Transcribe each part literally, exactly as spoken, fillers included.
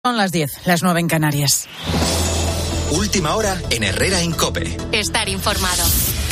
Son las diez, las nueve en Canarias. Última hora en Herrera en COPE. Estar informado.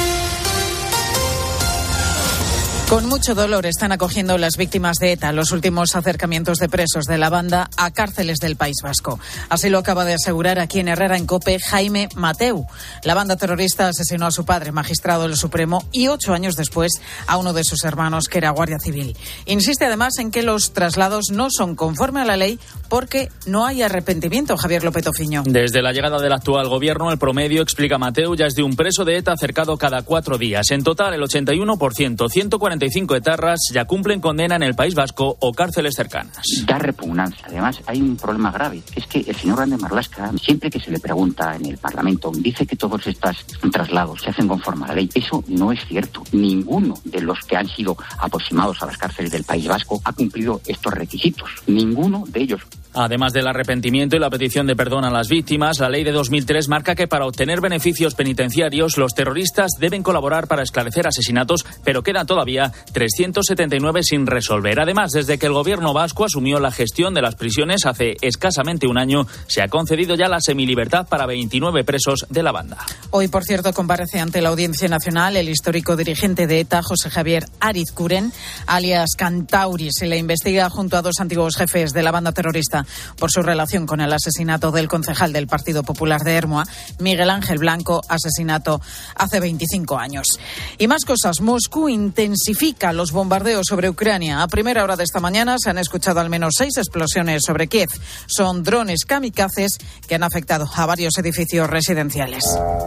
Con mucho dolor están acogiendo las víctimas de ETA los últimos acercamientos de presos de la banda a cárceles del País Vasco. Así lo acaba de asegurar aquí en Herrera en COPE Jaime Mateu. La banda terrorista asesinó a su padre, magistrado del Supremo, y ocho años después a uno de sus hermanos, que era guardia civil. Insiste además en que los traslados no son conforme a la ley porque no hay arrepentimiento. Javier López Ofiño. Desde la llegada del actual gobierno, el promedio, explica Mateu, ya es de un preso de ETA acercado cada cuatro días. En total, el ochenta y uno por ciento, ciento cuarenta y cinco etarras ya cumplen condena en el País Vasco o cárceles cercanas. Da repugnancia. Además, hay un problema grave. Es que el señor Grande Marlaska, siempre que se le pregunta en el Parlamento, dice que todos estos traslados se hacen conforme a la ley. Eso no es cierto. Ninguno de los que han sido aproximados a las cárceles del País Vasco ha cumplido estos requisitos. Ninguno de ellos. Además del arrepentimiento y la petición de perdón a las víctimas, la ley de dos mil tres marca que para obtener beneficios penitenciarios los terroristas deben colaborar para esclarecer asesinatos, pero quedan todavía trescientos setenta y nueve sin resolver. Además, desde que el gobierno vasco asumió la gestión de las prisiones hace escasamente un año, se ha concedido ya la semilibertad para veintinueve presos de la banda. Hoy, por cierto, comparece ante la Audiencia Nacional el histórico dirigente de ETA, José Javier Arizkuren, alias Cantauri. Se le investiga junto a dos antiguos jefes de la banda terrorista por su relación con el asesinato del concejal del Partido Popular de Ermua, Miguel Ángel Blanco, asesinato hace veinticinco años. Y más cosas. Moscú intensifica los bombardeos sobre Ucrania. A primera hora de esta mañana se han escuchado al menos seis explosiones sobre Kiev. Son drones kamikazes que han afectado a varios edificios residenciales.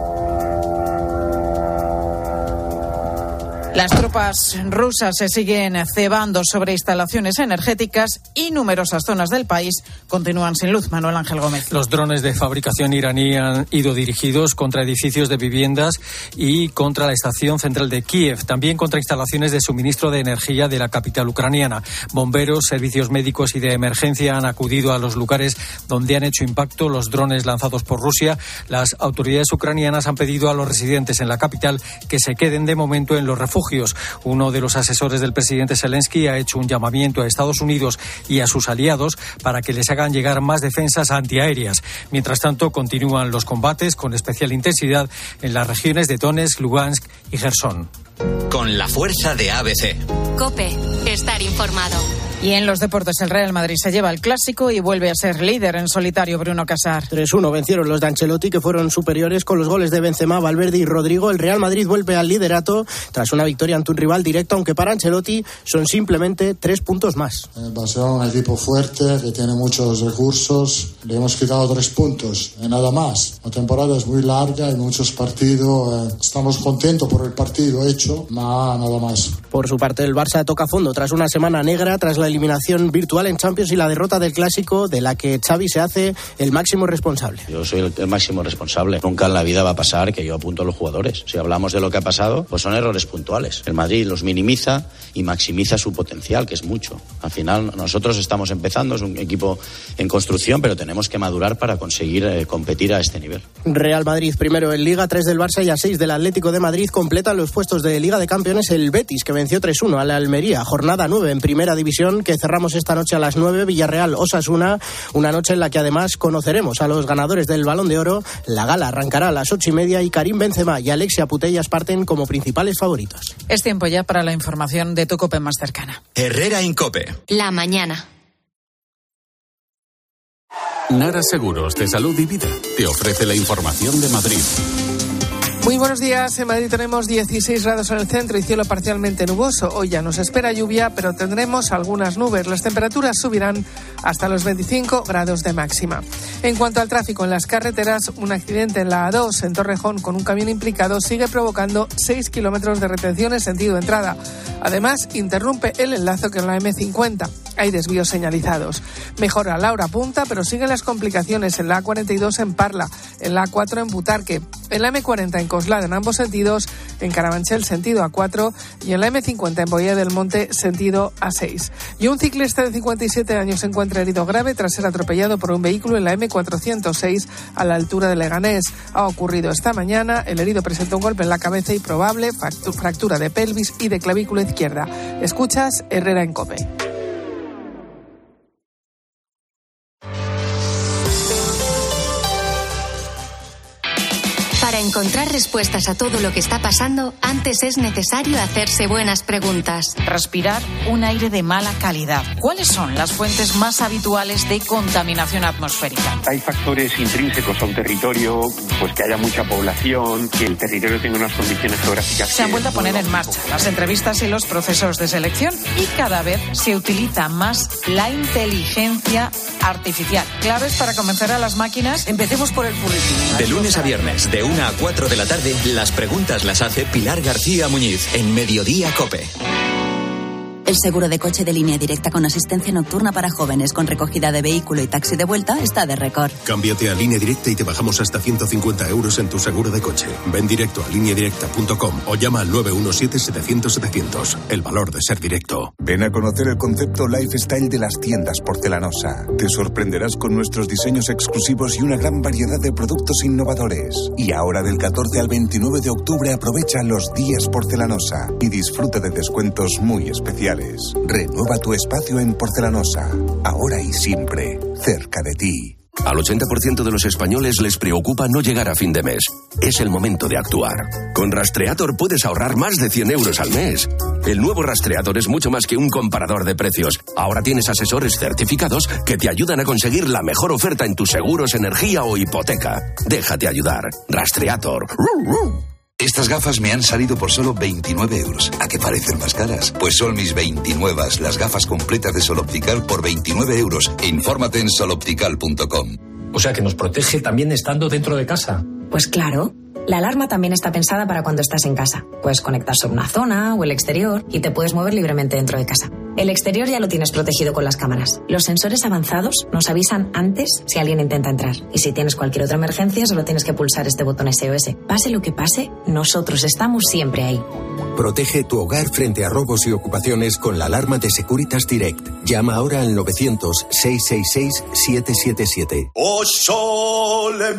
Las tropas rusas se siguen cebando sobre instalaciones energéticas y numerosas zonas del país continúan sin luz. Manuel Ángel Gómez. Los drones de fabricación iraní han ido dirigidos contra edificios de viviendas y contra la estación central de Kiev, también contra instalaciones de suministro de energía de la capital ucraniana. Bomberos, servicios médicos y de emergencia han acudido a los lugares donde han hecho impacto los drones lanzados por Rusia. Las autoridades ucranianas han pedido a los residentes en la capital que se queden de momento en los refugios. Uno de los asesores del presidente Zelensky ha hecho un llamamiento a Estados Unidos y a sus aliados para que les hagan llegar más defensas antiaéreas. Mientras tanto, continúan los combates con especial intensidad en las regiones de Donetsk, Lugansk y Jersón. Con la fuerza de A B C. COPE. Estar informado. Y en los deportes, el Real Madrid se lleva el clásico y vuelve a ser líder en solitario. Bruno Casar. tres uno vencieron los de Ancelotti, que fueron superiores con los goles de Benzema, Valverde y Rodrigo. El Real Madrid vuelve al liderato tras una victoria ante un rival directo, aunque para Ancelotti son simplemente tres puntos más. El Barcelona es un equipo fuerte que tiene muchos recursos. Le hemos quitado tres puntos y nada más. La temporada es muy larga, hay muchos partidos. Estamos contentos por el partido hecho, nada más. Por su parte, el Barça toca fondo tras una semana negra, tras la eliminación virtual en Champions y la derrota del Clásico, de la que Xavi se hace el máximo responsable. Yo soy el, el máximo responsable. Nunca en la vida va a pasar que yo apunto a los jugadores. Si hablamos de lo que ha pasado, pues son errores puntuales. El Madrid los minimiza y maximiza su potencial, que es mucho. Al final, nosotros estamos empezando, es un equipo en construcción, pero tenemos que madurar para conseguir eh, competir a este nivel. Real Madrid primero en Liga, tres del Barça y a seis del Atlético de Madrid. Completan los puestos de Liga de Campeones el Betis, que venció tres uno a la Almería. Jornada nueve en Primera División, que cerramos esta noche a las nueve, Villarreal Osasuna, una noche en la que además conoceremos a los ganadores del Balón de Oro. La gala arrancará a las ocho y media y Karim Benzema y Alexia Putellas parten como principales favoritos. Es tiempo ya para la información de tu COPE más cercana. Herrera en COPE. La mañana. Nara Seguros de Salud y Vida te ofrece la información de Madrid. Muy buenos días. En Madrid tenemos dieciséis grados en el centro y cielo parcialmente nuboso. Hoy ya nos espera lluvia, pero tendremos algunas nubes. Las temperaturas subirán hasta los veinticinco grados de máxima. En cuanto al tráfico en las carreteras, un accidente en la A dos en Torrejón con un camión implicado sigue provocando seis kilómetros de retención en sentido entrada. Además, interrumpe el enlace con la eme cincuenta. Hay desvíos señalizados. Mejora la hora punta, pero siguen las complicaciones en la A cuarenta y dos en Parla, en la A cuatro en Butarque, en la eme cuarenta en Coslada en ambos sentidos, en Carabanchel sentido A cuatro y en la eme cincuenta en Boya del Monte sentido A seis. Y un ciclista de cincuenta y siete años se encuentra herido grave tras ser atropellado por un vehículo en la eme cuatrocientos seis a la altura de Leganés. Ha ocurrido esta mañana. El herido presenta un golpe en la cabeza y probable fractura de pelvis y de clavícula izquierda. Escuchas Herrera en COPE. Para encontrar respuestas a todo lo que está pasando, antes es necesario hacerse buenas preguntas. Respirar un aire de mala calidad. ¿Cuáles son las fuentes más habituales de contaminación atmosférica? Hay factores intrínsecos a un territorio, pues que haya mucha población, que el territorio tenga unas condiciones geográficas. Se han vuelto a poner en marcha las entrevistas y los procesos de selección y cada vez se utiliza más la inteligencia artificial. Claves para convencer a las máquinas. Empecemos por el currículum. De lunes a viernes, de una a cuatro de la tarde, las preguntas las hace Pilar García Muñiz en Mediodía COPE. El seguro de coche de Línea Directa con asistencia nocturna para jóvenes con recogida de vehículo y taxi de vuelta está de récord. Cámbiate a Línea Directa y te bajamos hasta ciento cincuenta euros en tu seguro de coche. Ven directo a línea directa punto com o llama al nueve uno siete, setecientos, setecientos. El valor de ser directo. Ven a conocer el concepto Lifestyle de las tiendas Porcelanosa. Te sorprenderás con nuestros diseños exclusivos y una gran variedad de productos innovadores. Y ahora del catorce al veintinueve de octubre aprovecha los días Porcelanosa y disfruta de descuentos muy especiales. Renueva tu espacio en Porcelanosa, ahora y siempre, cerca de ti. Al ochenta por ciento de los españoles les preocupa no llegar a fin de mes. Es el momento de actuar. Con Rastreator puedes ahorrar más de cien euros al mes. El nuevo Rastreator es mucho más que un comparador de precios. Ahora tienes asesores certificados que te ayudan a conseguir la mejor oferta en tus seguros, energía o hipoteca. Déjate ayudar. Rastreator. Estas gafas me han salido por solo veintinueve euros. ¿A qué parecen más caras? Pues son mis veintinueve, las gafas completas de Sol Optical por veintinueve euros. Infórmate en sol optical punto com. O sea que nos protege también estando dentro de casa. Pues claro. La alarma también está pensada para cuando estás en casa. Puedes conectar sobre una zona o el exterior y te puedes mover libremente dentro de casa. El exterior ya lo tienes protegido con las cámaras. Los sensores avanzados nos avisan antes si alguien intenta entrar. Y si tienes cualquier otra emergencia, solo tienes que pulsar este botón S O S. Pase lo que pase, nosotros estamos siempre ahí. Protege tu hogar frente a robos y ocupaciones con la alarma de Securitas Direct. Llama ahora al novecientos, seiscientos sesenta y seis, setecientos setenta y siete. ¡Oh, sole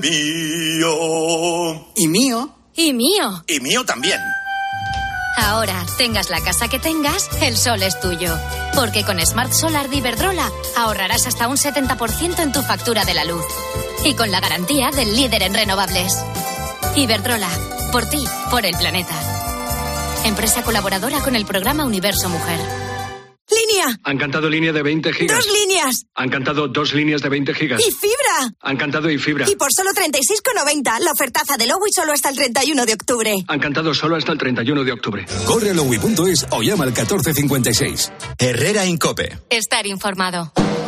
mío! ¿Y mío? Y mío. Y mío también. Ahora, tengas la casa que tengas, el sol es tuyo. Porque con Smart Solar de Iberdrola ahorrarás hasta un setenta por ciento en tu factura de la luz. Y con la garantía del líder en renovables. Iberdrola, por ti, por el planeta. Empresa colaboradora con el programa Universo Mujer. ¡Línea! Han cantado línea de veinte gigas. ¡Dos líneas! Han cantado dos líneas de veinte gigas. ¡Y fibra! Han cantado y fibra. Y por solo treinta y seis con noventa, la ofertaza de Lowy solo hasta el treinta y uno de octubre. Han cantado solo hasta el treinta y uno de octubre. Corre a lowy punto es o llama al catorce cincuenta y seis. Herrera Incope. Estar informado.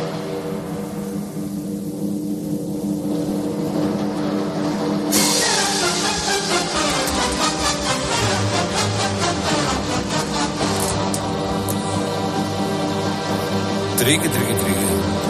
Triqui, triqui, triqui.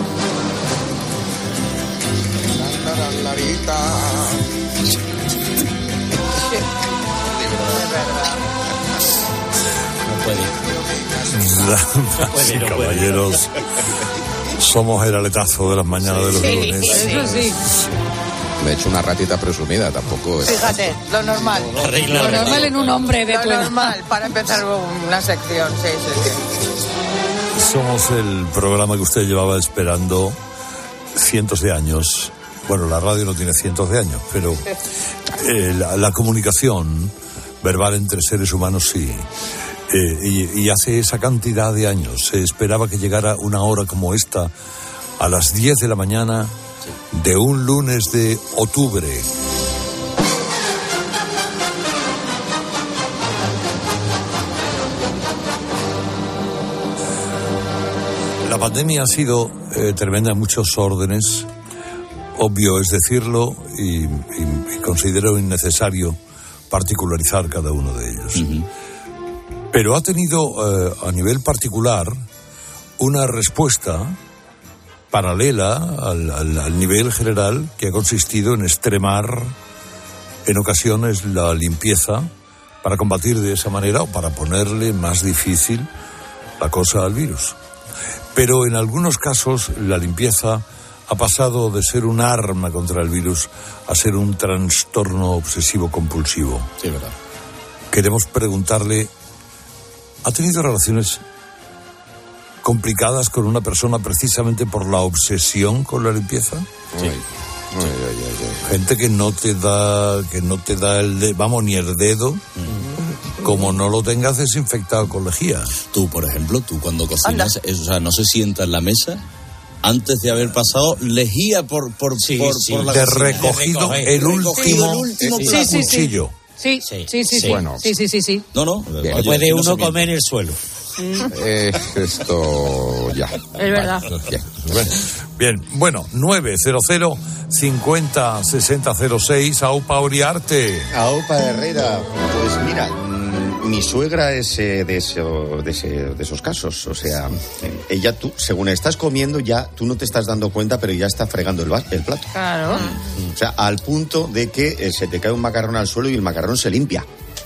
No puede. Damas y caballeros, somos el aletazo de las mañanas de los sí, lunes. Eso sí. Me he hecho una ratita presumida, tampoco es... Fíjate, lo normal. Arregla, lo normal arregla. en un hombre de Lo tu edad. normal para empezar una sección, sí, sí, sí. Somos el programa que usted llevaba esperando cientos de años. Bueno, la radio no tiene cientos de años, pero eh, la, la comunicación verbal entre seres humanos sí. Eh, y, y hace esa cantidad de años se esperaba que llegara una hora como esta a las diez de la mañana de un lunes de octubre. La pandemia ha sido eh, tremenda en muchos órdenes. Obvio es decirlo y, y, y considero innecesario particularizar cada uno de ellos. Uh-huh. Pero ha tenido eh, a nivel particular una respuesta paralela al, al, al nivel general que ha consistido en extremar en ocasiones la limpieza para combatir de esa manera o para ponerle más difícil la cosa al virus. Pero en algunos casos la limpieza ha pasado de ser un arma contra el virus a ser un trastorno obsesivo-compulsivo. Sí, verdad. Queremos preguntarle, ¿ha tenido relaciones complicadas con una persona precisamente por la obsesión con la limpieza? Sí. Ay, ay, ay, ay. Gente que no te da, que no te da el, de, vamos, ni el dedo, mm. como no lo tengas desinfectado con lejía. Tú, por ejemplo, tú cuando cocinas, es, o sea, no se sienta en la mesa antes de haber pasado lejía por por sí, por, sí. por la de cocina. recogido de recoger, el último, recogido el último sí, plato. sí, cuchillo. Sí, sí, sí, sí, sí. Bueno. sí, sí, sí, sí. No, no. Oye, puede uno no comer el suelo. Eh, esto ya. Es verdad. Vale, bien. Bien, bueno, nueve cero cero cincuenta sesenta cero seis, Aupa Oriarte. Aupa Herrera, pues mira, mmm, mi suegra es eh, de, eso, de, ese, de esos casos. O sea, eh, ella, tú, según estás comiendo, ya tú no te estás dando cuenta, pero ya está fregando el, el plato. Claro. O sea, al punto de que eh, se te cae un macarrón al suelo y el macarrón se limpia,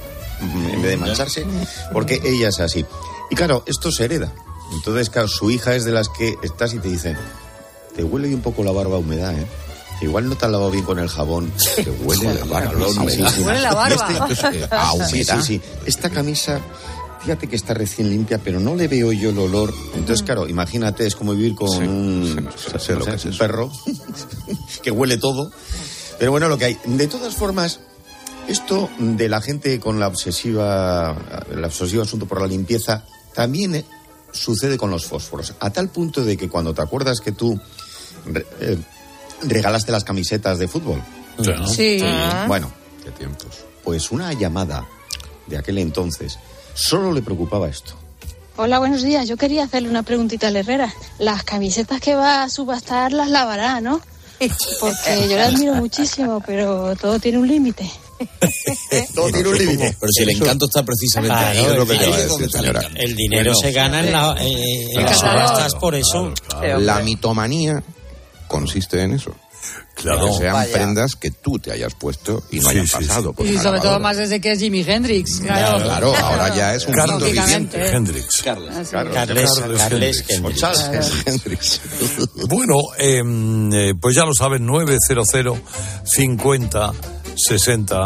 en vez de mancharse, porque ella es así. Y claro, esto se hereda. Entonces, claro, su hija es de las que estás y te dicen, te huele un poco la barba a humedad, ¿eh? Igual no te has lavado bien con el jabón. Te huele la barba. Sí, sí, sí. Huele la barba. Este, a humedad. Sí, sí, sí. Esta camisa, fíjate que está recién limpia, pero no le veo yo el olor. Entonces, claro, imagínate, es como vivir con sí, un, sé, sé lo que es un perro que huele todo. Pero bueno, lo que hay. De todas formas, esto de la gente con la obsesiva, el obsesivo asunto por la limpieza, también eh, sucede con los fósforos. A tal punto de que cuando te acuerdas que tú re, eh, regalaste las camisetas de fútbol. Sí. sí. Bueno, qué tiempos. Pues una llamada de aquel entonces solo le preocupaba esto. Hola, buenos días. Yo quería hacerle una preguntita a la Herrera. Las camisetas que va a subastar las lavará, ¿no? Porque yo la admiro muchísimo, pero todo tiene un límite. Todo tiene un límite. Pero si el encanto está precisamente claro, ahí, es lo que el, te va a decir, señora. El dinero bueno, se gana en, la, eh, en las subastas por eso. Claro, claro. La mitomanía consiste en eso. Claro, que sean vaya. Prendas que tú te hayas puesto y no sí, hayan sí, pasado. Sí. Y sobre lavadora. Todo más desde que es Jimi Hendrix. Claro, claro, ahora ya es un Carlos viviente. Hendrix. Carles, Carles, Carles, Carles, Carles Hendrix. Carles Hendrix. Bueno, eh, pues ya lo saben, nueve cero cero cincuenta sesenta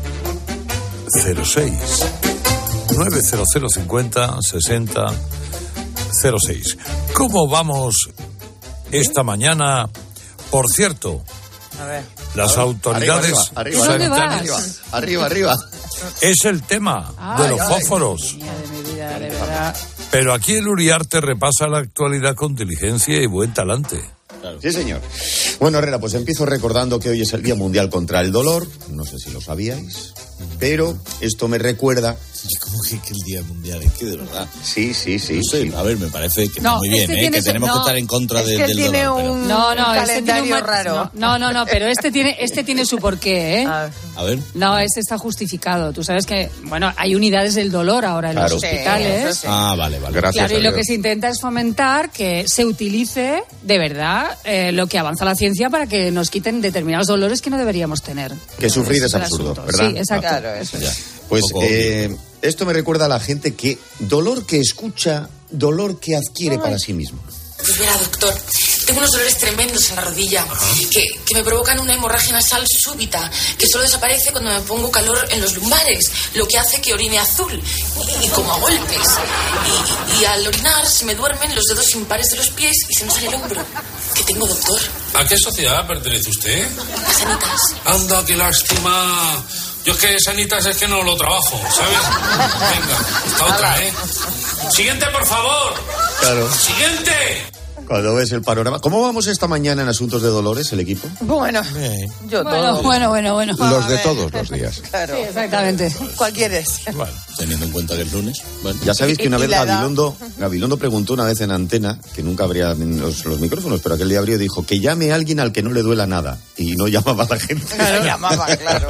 cero seis. nueve cero cero cincuenta sesenta cero seis. ¿Cómo vamos esta mañana? Por cierto, a ver, las a ver, autoridades arriba, arriba, arriba, arriba, arriba. Es el tema ay, de los ay, fósforos. Mía de mi vida, de verdad. Pero aquí el Uriarte repasa la actualidad con diligencia y buen talante. Claro. Sí, señor. Bueno, Herrera, pues empiezo recordando que hoy es el Día Mundial contra el Dolor. No sé si lo sabíais, pero esto me recuerda... ¿Cómo que, que el Día Mundial? Es que de verdad... Sí, sí, sí. No sé, sí. A ver, me parece que no, está muy bien, este ¿eh? Que su... tenemos no, que estar en contra es de, que del tiene dolor. Un... Pero... No, no, un este calendario tiene un... raro. No, no, no, pero este tiene, este tiene su porqué, ¿eh? A ver. No, este está justificado. Tú sabes que, bueno, hay unidades del dolor ahora en claro. los hospitales. Sí, sí. Ah, vale, vale. Gracias. Claro, y lo que se intenta es fomentar que se utilice de verdad eh, lo que avanza la ciencia para que nos quiten determinados dolores que no deberíamos tener. Que sufrir es, es absurdo, asunto. ¿verdad? Sí, exacto. Claro, eso ya. Pues eh, esto me recuerda a la gente que dolor que escucha, dolor que adquiere Ay. para sí mismo. Mira, doctor, tengo unos dolores tremendos en la rodilla que, que me provocan una hemorragia nasal súbita que solo desaparece cuando me pongo calor en los lumbares, lo que hace que orine azul y, y como a golpes. Y, y al orinar se me duermen los dedos impares de los pies y se me sale el hombro. ¿Qué tengo, doctor? ¿A qué sociedad pertenece usted? A Sanitas. Anda, qué lástima. Yo es que Sanitas es que no lo trabajo, ¿sabes? Venga, esta otra, ¿eh? Siguiente, por favor. Claro. Siguiente. Cuando ves el panorama. ¿Cómo vamos esta mañana en asuntos de dolores, el equipo? Bueno, Bien. yo bueno, todo. Bueno, bueno, bueno. Los de todos los días. Claro. Sí, exactamente. ¿Cuál quieres? Bueno. Teniendo en cuenta que es lunes. Bueno. Ya sabéis que una ¿Y, vez y Gabilondo, Gabilondo preguntó una vez en antena, que nunca abría los, los micrófonos, pero aquel día abrió y dijo que llame a alguien al que no le duela nada. Y no llamaba a la gente. Claro, llamaba, claro.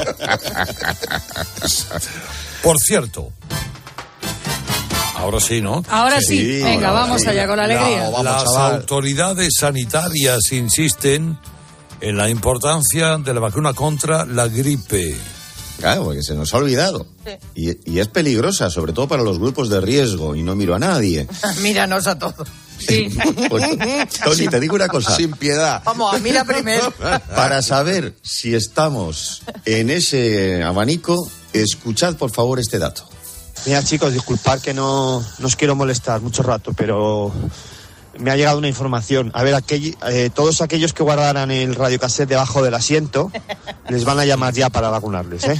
Por cierto... Ahora sí, ¿no? Ahora sí, sí. Venga, ahora vamos sí. allá con la alegría. La, vamos, Las chaval. autoridades sanitarias insisten en la importancia de la vacuna contra la gripe. Claro, porque se nos ha olvidado. Sí. Y, y es peligrosa, sobre todo para los grupos de riesgo, y no miro a nadie. Míranos a todos. Sí. Pues, Tony, te digo una cosa. Sin piedad. Vamos, mira primero. Para saber si estamos en ese abanico, escuchad por favor este dato. Mira, chicos, disculpad que no, no os quiero molestar mucho rato, pero me ha llegado una información. A ver, aquel, eh, todos aquellos que guardaran el radiocassette debajo del asiento, les van a llamar ya para vacunarles, ¿eh?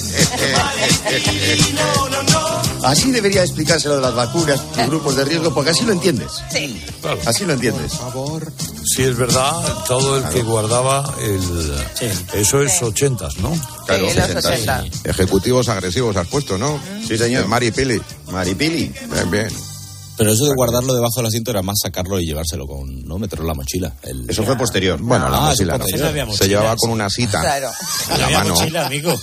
Así debería explicárselo de las vacunas y grupos de riesgo, porque así lo entiendes. Sí. Claro. Así lo entiendes. Por favor. Sí, es verdad, todo el que guardaba el... Sí. Eso es sí. ochentas, ¿no? Claro, sí, los ochenta. Ejecutivos agresivos has puesto, ¿no? Sí, señor. Mari Pili. Mari Pili. Bien, bien. Pero eso de guardarlo debajo del asiento era más sacarlo y llevárselo con, ¿no? Meterlo en la mochila. El... Eso fue posterior. Bueno, la ah, mochila no. Mochila. Se llevaba con una cita. Claro. En la mano. Mochila, amigo.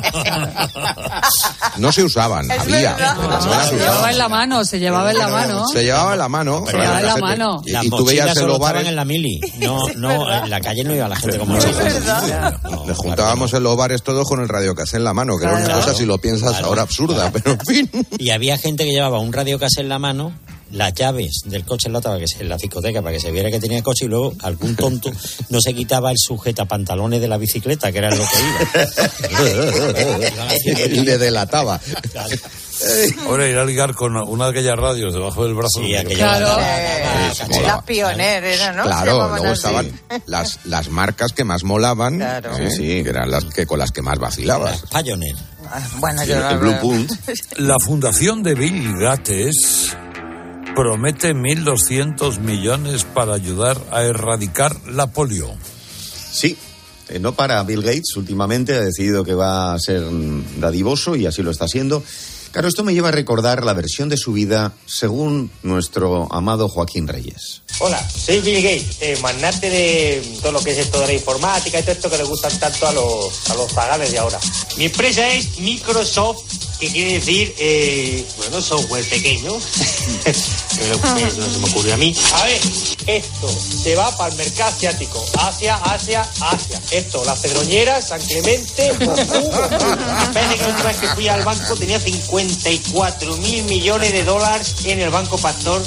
No se usaban, es había. No, se llevaba en la mano, se llevaba en la mano. Se llevaba en la mano. Se llevaba en la mano. Y, Las y tú veías en los bares. en la mili. No, no, en la calle no iba la gente como nosotros. No, Nos juntábamos en los bares todos con el radiocassette en la mano, que claro, era una cosa, si lo piensas claro. ahora, absurda, pero en fin. Y había gente que llevaba un radiocassette en la mano, las llaves del coche en la, para que se, en la discoteca para que se viera que tenía coche, y luego algún tonto no se quitaba el sujetapantalones de la bicicleta, que era lo que iba. Y le delataba. Claro. Ahora ir a ligar con una de aquellas radios debajo del brazo. Sí, claro. Eh, sí, las pioneras, ¿no? Claro, luego estaban las, las marcas que más molaban, claro. ¿eh? Sí, que eran las que con las que más vacilabas. Pioneer. Bueno, sí, yo el, el Blue Punt. La fundación de Bill Gates promete mil doscientos millones para ayudar a erradicar la polio. Sí, eh, no para Bill Gates, últimamente ha decidido que va a ser dadivoso y así lo está haciendo. Claro, esto me lleva a recordar la versión de su vida según nuestro amado Joaquín Reyes. Hola, soy Bill Gates, eh, magnate de todo lo que es esto de la informática y todo esto que le gustan tanto a los, a los zagales de ahora. Mi empresa es Microsoft, que quiere decir, eh, bueno, software pequeño. No se me ocurrió a mí. A ver, esto se va para el mercado asiático. Asia, Asia, Asia. Esto, las Pedroñeras, San Clemente, Moscú. Parece que la última vez que fui al banco tenía cincuenta y cuatro mil millones de dólares en el Banco Pastor.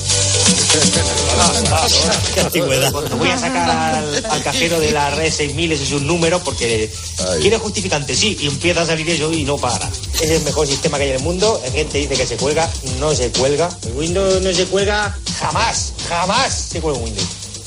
Qué antigüedad. Cuando voy a sacar al, al cajero de la red seis mil, ese es un número porque Ay. quiere justificante, sí, y empieza a salir eso y no para. Es el mejor sistema que hay en el mundo. La gente dice que se cuelga, no se cuelga. El Windows no se cuelga jamás, jamás se cuelga un Windows.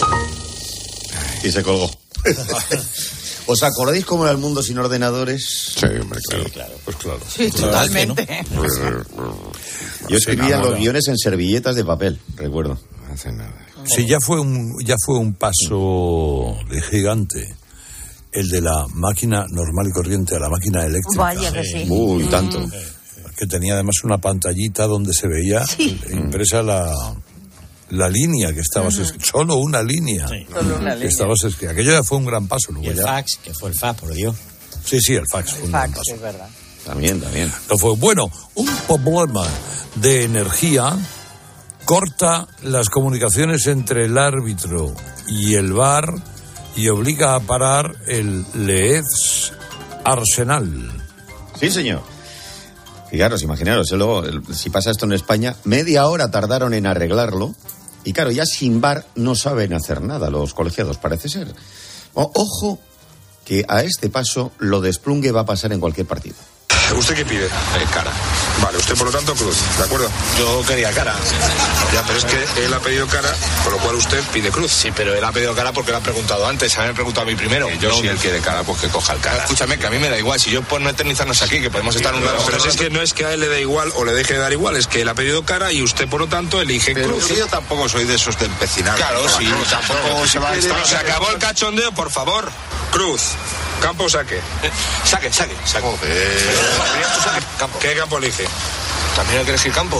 Y se colgó. ¿Os acordáis cómo era el mundo sin ordenadores? Sí, hombre, claro. Sí, claro. Pues claro. Sí, totalmente. ¿No? Yo escribía los guiones en servilletas de papel, recuerdo. No hace nada. Sí, ya fue un, ya fue un paso de gigante el de la máquina normal y corriente a la máquina eléctrica. Vaya que sí. Uy, tanto. Mm. Que tenía además una pantallita donde se veía sí. impresa la, la línea que estabas uh-huh. escribiendo. Solo una línea. Sí. Solo una línea. Estabas escribiendo. Aquello ya fue un gran paso. Luego y el ya... fax, que fue el fax, por Dios. Sí, sí, el fax el fue un fax, gran paso. Es verdad. También, también. No fue. Bueno, un problema de energía corta las comunicaciones entre el árbitro y el V A R y obliga a parar el Leeds Arsenal. Sí, señor. Fijaros, imaginaros, luego, si pasa esto en España, media hora tardaron en arreglarlo y claro, ya sin V A R no saben hacer nada los colegiados, parece ser. O, ojo, que a este paso lo desplungue va a pasar en cualquier partido. ¿Usted qué pide? Eh, cara. Vale, usted por lo tanto cruz, ¿de acuerdo? Yo quería cara. Ya, pero es que él ha pedido cara, con lo cual usted pide cruz. Sí, pero él ha pedido cara porque lo ha preguntado antes, a mí me ha preguntado a mí primero. Eh, yo no, si él quiere cara, pues que coja el cara. Escúchame, que a mí me da igual, si yo por no eternizarnos aquí, que podemos estar sí, un rato... Pero es que no es que a él le dé igual o le deje de dar igual, es que él ha pedido cara y usted por lo tanto elige pero cruz. Sí, yo tampoco soy de esos de empecinar. Claro, sí. No, tampoco se va a estar... Se acabó el cachondeo, por favor. Cruz. Campo saque. Saque, saque, saque. Campo. ¿Qué campo elige? ¿También hay que elegir campo?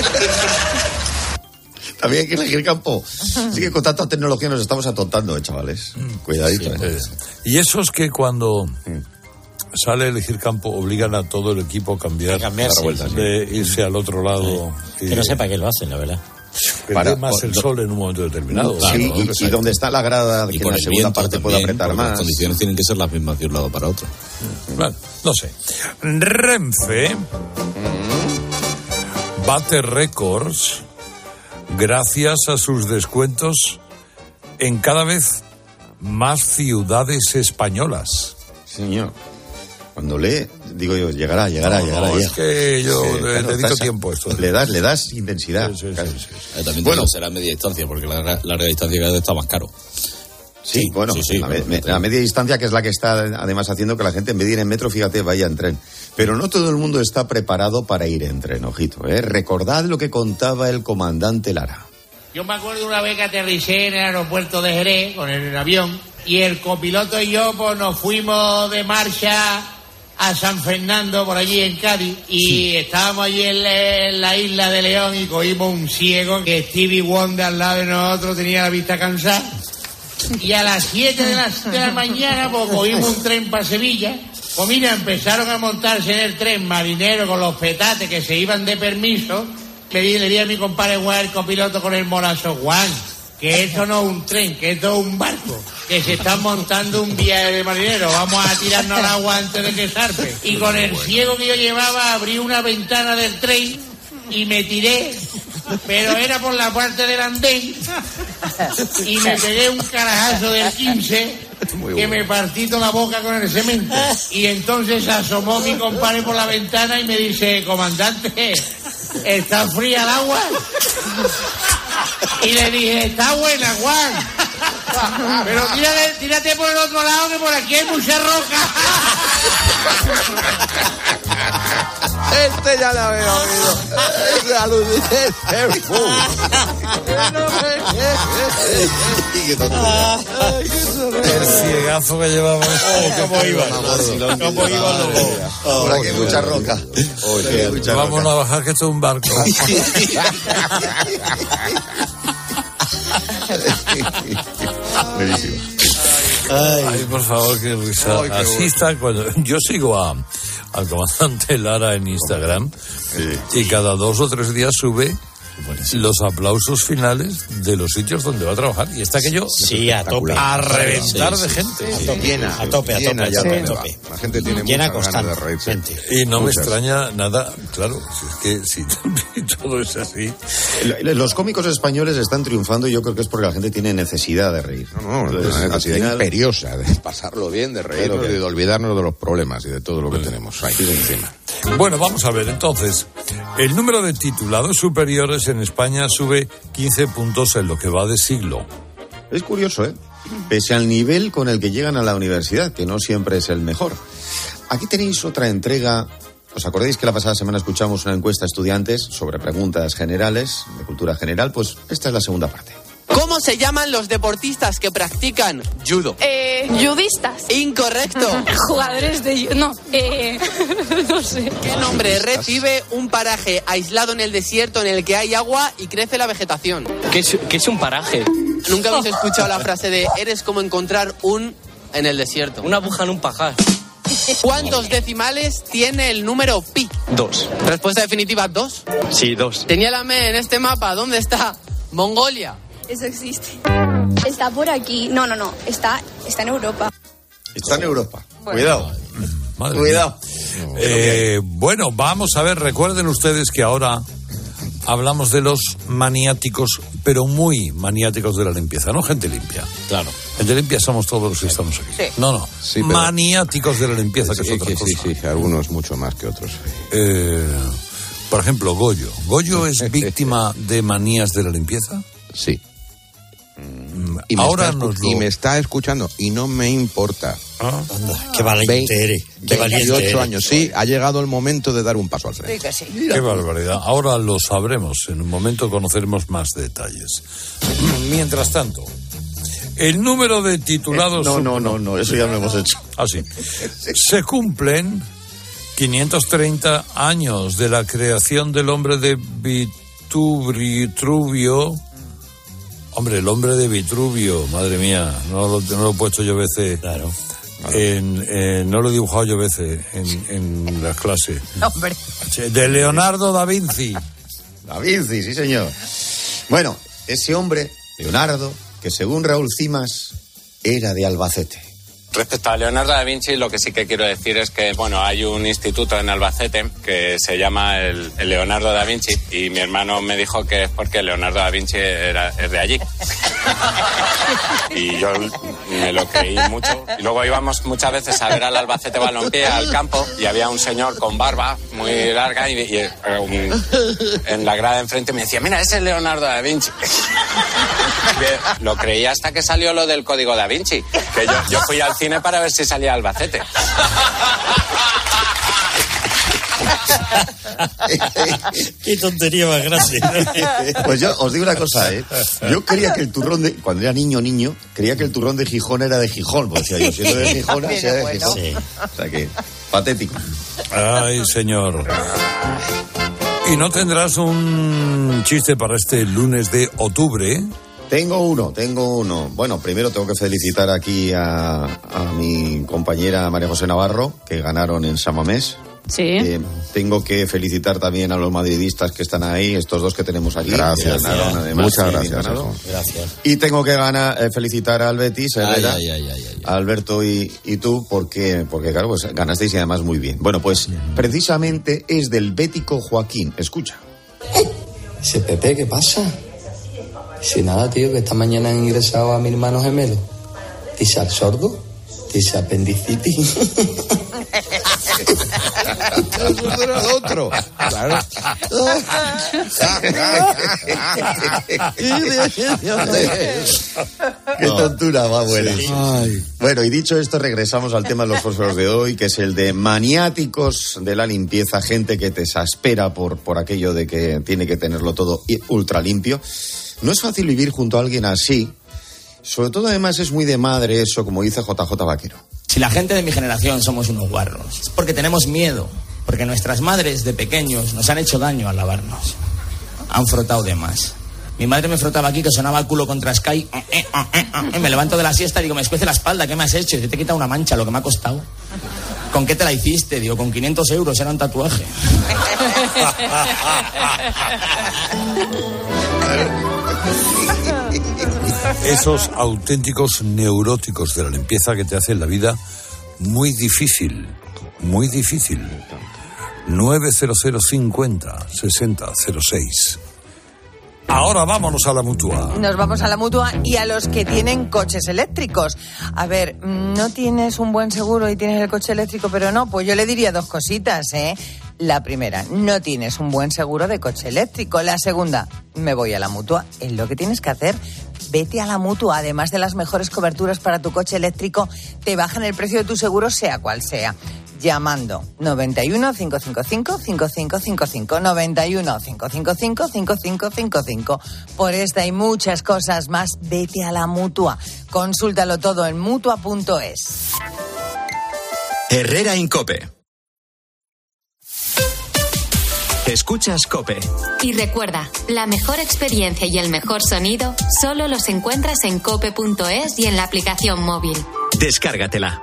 También hay que elegir campo. Así que con tanta tecnología nos estamos atontando, eh, chavales. Cuidadito. Sí, eh. Y esos que cuando sale a elegir campo obligan a todo el equipo a cambiar, a cambiarse, vuelta, sí. de irse al otro lado. Sí. Y, que no sepa que lo hacen, la verdad. Que para más el sol en un momento determinado. Sí, y, y donde está la grada, que en la segunda parte puede apretar más. Las condiciones tienen que ser las mismas de un lado para otro. Bueno, no sé. Renfe bate récords gracias a sus descuentos en cada vez más ciudades españolas. Señor. Cuando lee, digo yo, llegará, llegará, no, llegará. No, llega. es que yo sí, le claro, dedico estás, tiempo a esto. Le das, le das intensidad. Sí, sí, claro. sí, sí. Eh, también bueno, será media distancia, porque la larga distancia cada vez está más caro. Sí, sí bueno, sí, sí, la, me, me, la media distancia, que es la que está además haciendo que la gente en vez de ir en metro, fíjate, vaya en tren. Pero no todo el mundo está preparado para ir en tren, ojito, ¿eh? Recordad lo que contaba el comandante Lara. Yo me acuerdo una vez que aterricé en el aeropuerto de Jerez con el avión y el copiloto y yo pues nos fuimos de marcha a San Fernando, por allí en Cádiz, y sí. estábamos allí en la, en la isla de León y cogimos un ciego que Stevie Wonder al lado de nosotros tenía la vista cansada. Y a las siete de la, de la mañana pues cogimos un tren para Sevilla. Pues mira, empezaron a montarse en el tren marineros con los petates que se iban de permiso. Le di, le di a mi compadre Juan, el copiloto, con el morazo: Juan, que esto no es un tren, que esto es un barco, que se está montando un viaje de marinero, vamos a tirarnos al agua antes de que zarpe. Y con el ciego que yo llevaba abrí una ventana del tren y me tiré, pero era por la parte del andén, y me pegué un carajazo del quince que me partí toda la boca con el cemento. Y entonces asomó mi compadre por la ventana y me dice: comandante, ¿está fría el agua? Y le dije: está buena, Juan, pero tírate, tírate por el otro lado, que por aquí hay mucha roca. Este ya la veo, amigo. El ciegazo que llevamos. Oh, ¿Cómo iba? ¿Cómo iba? Por aquí hay mucha roca. Vamos a bajar, que esto es un barco. Buenísimo. Ay, Ay, por favor, qué risa. Ay, qué Así bueno. Está cuando yo sigo a, al comandante Lara en Instagram, sí. Y cada dos o tres días sube los aplausos finales de los sitios donde va a trabajar. Y está aquello sí, a tope, a reventar sí, sí, de gente. Sí, sí. Llena, a tope, a tope, a tope, a tope. La gente tiene llena muchas ganas de reírse. Y no Muchas. me extraña nada, claro, si es que si todo es así. Los cómicos españoles están triunfando y yo creo que es porque la gente tiene necesidad de reír. No, no, Entonces, una necesidad final... imperiosa de pasarlo bien, de reírnos que... y de olvidarnos de los problemas y de todo lo que sí. tenemos ahí encima. Bueno, vamos a ver, entonces, el número de titulados superiores en España sube quince puntos en lo que va de siglo. Es curioso, ¿eh? Pese al nivel con el que llegan a la universidad, que no siempre es el mejor. Aquí tenéis otra entrega. ¿Os acordáis que la pasada semana escuchamos una encuesta a estudiantes sobre preguntas generales, de cultura general? Pues esta es la segunda parte. ¿Cómo se llaman los deportistas que practican judo? Eh, judistas. Incorrecto. Jugadores de judo. No, eh, no sé. ¿Qué nombre recibe un paraje aislado en el desierto en el que hay agua y crece la vegetación? ¿Qué es, qué es un paraje? ¿Nunca habéis escuchado la frase de eres como encontrar un en el desierto? Una aguja en un pajar. ¿Cuántos decimales tiene el número pi? Dos. ¿Respuesta definitiva, dos? Sí, dos. Tenía la M en este mapa. ¿Dónde está? Mongolia. Eso existe. Está por aquí. No, no, no. Está, está en Europa. Está en Europa. Bueno. Cuidado. Madre Cuidado. No, eh, bueno, vamos a ver. Recuerden ustedes que ahora hablamos de los maniáticos, pero muy maniáticos de la limpieza, no gente limpia. Claro. Gente limpia somos todos los que estamos aquí. Sí. No, no. Sí, pero... maniáticos de la limpieza, sí, que es otra que cosa. Sí, sí, algunos mucho más que otros. Eh, por ejemplo, Goyo. ¿Goyo es víctima de manías de la limpieza? Sí. Y ahora está, nos lo... y me está escuchando y no me importa. ¿Ah? Anda, qué valiente eres. Qué veintiocho años, sí, ha llegado el momento de dar un paso al frente. Sí, sí. Qué barbaridad. Ahora lo sabremos, en un momento conoceremos más detalles. Mientras tanto, el número de titulados... Eh, no, no, no, no, eso ya lo hemos hecho. Ah, sí. Se cumplen quinientos treinta años de la creación del hombre de Vitruvio. Hombre, el hombre de Vitruvio, madre mía, no lo, no lo he puesto yo veces. Claro. En, en, no lo he dibujado yo veces en, en las clases. Hombre. De Leonardo da Vinci. Da Vinci, sí señor. Bueno, ese hombre, Leonardo, que según Raúl Cimas, era de Albacete. Respecto a Leonardo da Vinci, lo que sí que quiero decir es que, bueno, hay un instituto en Albacete que se llama el, el Leonardo da Vinci, y mi hermano me dijo que es porque Leonardo da Vinci era, es de allí. Y yo me lo creí mucho. Y luego íbamos muchas veces a ver al Albacete Balompié, al campo, y había un señor con barba muy larga y, y um, en la grada de enfrente me decía, mira, ese es Leonardo da Vinci. Lo creí hasta que salió lo del Código da Vinci, que yo, yo fui al cine para ver si salía Albacete. Qué tontería más grande. Pues yo os digo una cosa, ¿eh? Yo creía que el turrón de... Cuando era niño, niño, creía que el turrón de Gijón era de Gijón. Porque decía yo, siendo de Gijón, sea de bueno. Gijón. Sí. O sea que, patético. Ay, señor. ¿Y no tendrás un chiste para este lunes de octubre? Tengo uno, tengo uno. Bueno, primero tengo que felicitar aquí a, a mi compañera María José Navarro, que ganaron en San Mamés. Sí. Eh, tengo que felicitar también a los madridistas que están ahí, estos dos que tenemos aquí. Gracias, ganaron, además, muchas sí, gracias. Gracias. Y tengo que ganar, eh, felicitar al Betis, Herrera, Ay, ay, ay, ay, ay. a Alberto y, y tú, porque, porque claro, pues ganasteis y además muy bien. Bueno, pues precisamente es del bético Joaquín. Escucha. Ese Pepe, ¿qué pasa? Si nada, tío, que esta mañana han ingresado a mi hermano gemelo. ¿Dice al sordo? ¿Dice apendicitis? Eso era el otro. Claro. Qué tontura más buena. Ay. Bueno, y dicho esto, regresamos al tema de los fósforos de hoy, que es el de maniáticos de la limpieza, gente que te exaspera por, por aquello de que tiene que tenerlo todo ultra limpio. No es fácil vivir junto a alguien así. Sobre todo, además, es muy de madre eso, como dice J J Vaquero. Si la gente de mi generación somos unos guarros, es porque tenemos miedo, porque nuestras madres de pequeños nos han hecho daño al lavarnos. Han frotado de más. Mi madre me frotaba aquí, que sonaba el culo contra Sky. Eh, eh, eh, eh. Me levanto de la siesta y digo, me escuece la espalda, ¿qué me has hecho? Y te quita una mancha, lo que me ha costado. ¿Con qué te la hiciste? Digo, con quinientos euros, era un tatuaje. Esos auténticos neuróticos de la limpieza que te hacen la vida muy difícil, muy difícil. nueve cero cero cincuenta sesenta cero seis. Ahora vámonos a la Mutua. Nos vamos a la Mutua y a los que tienen coches eléctricos. A ver, no tienes un buen seguro y tienes el coche eléctrico, pero no, pues yo le diría dos cositas, ¿eh? La primera, no tienes un buen seguro de coche eléctrico. La segunda, me voy a la Mutua. Es lo que tienes que hacer. Vete a la Mutua. Además de las mejores coberturas para tu coche eléctrico, te bajan el precio de tu seguro, sea cual sea. Llamando noventa y uno, cinco cinco cinco, cinco cinco cinco cinco, noventa y uno, cinco cinco cinco, cinco cinco cinco cinco. Por esta y muchas cosas más, vete a la Mutua. Consúltalo todo en mutua punto es. Herrera Incope. Escuchas COPE. Y recuerda, la mejor experiencia y el mejor sonido solo los encuentras en cope punto es y en la aplicación móvil. Descárgatela.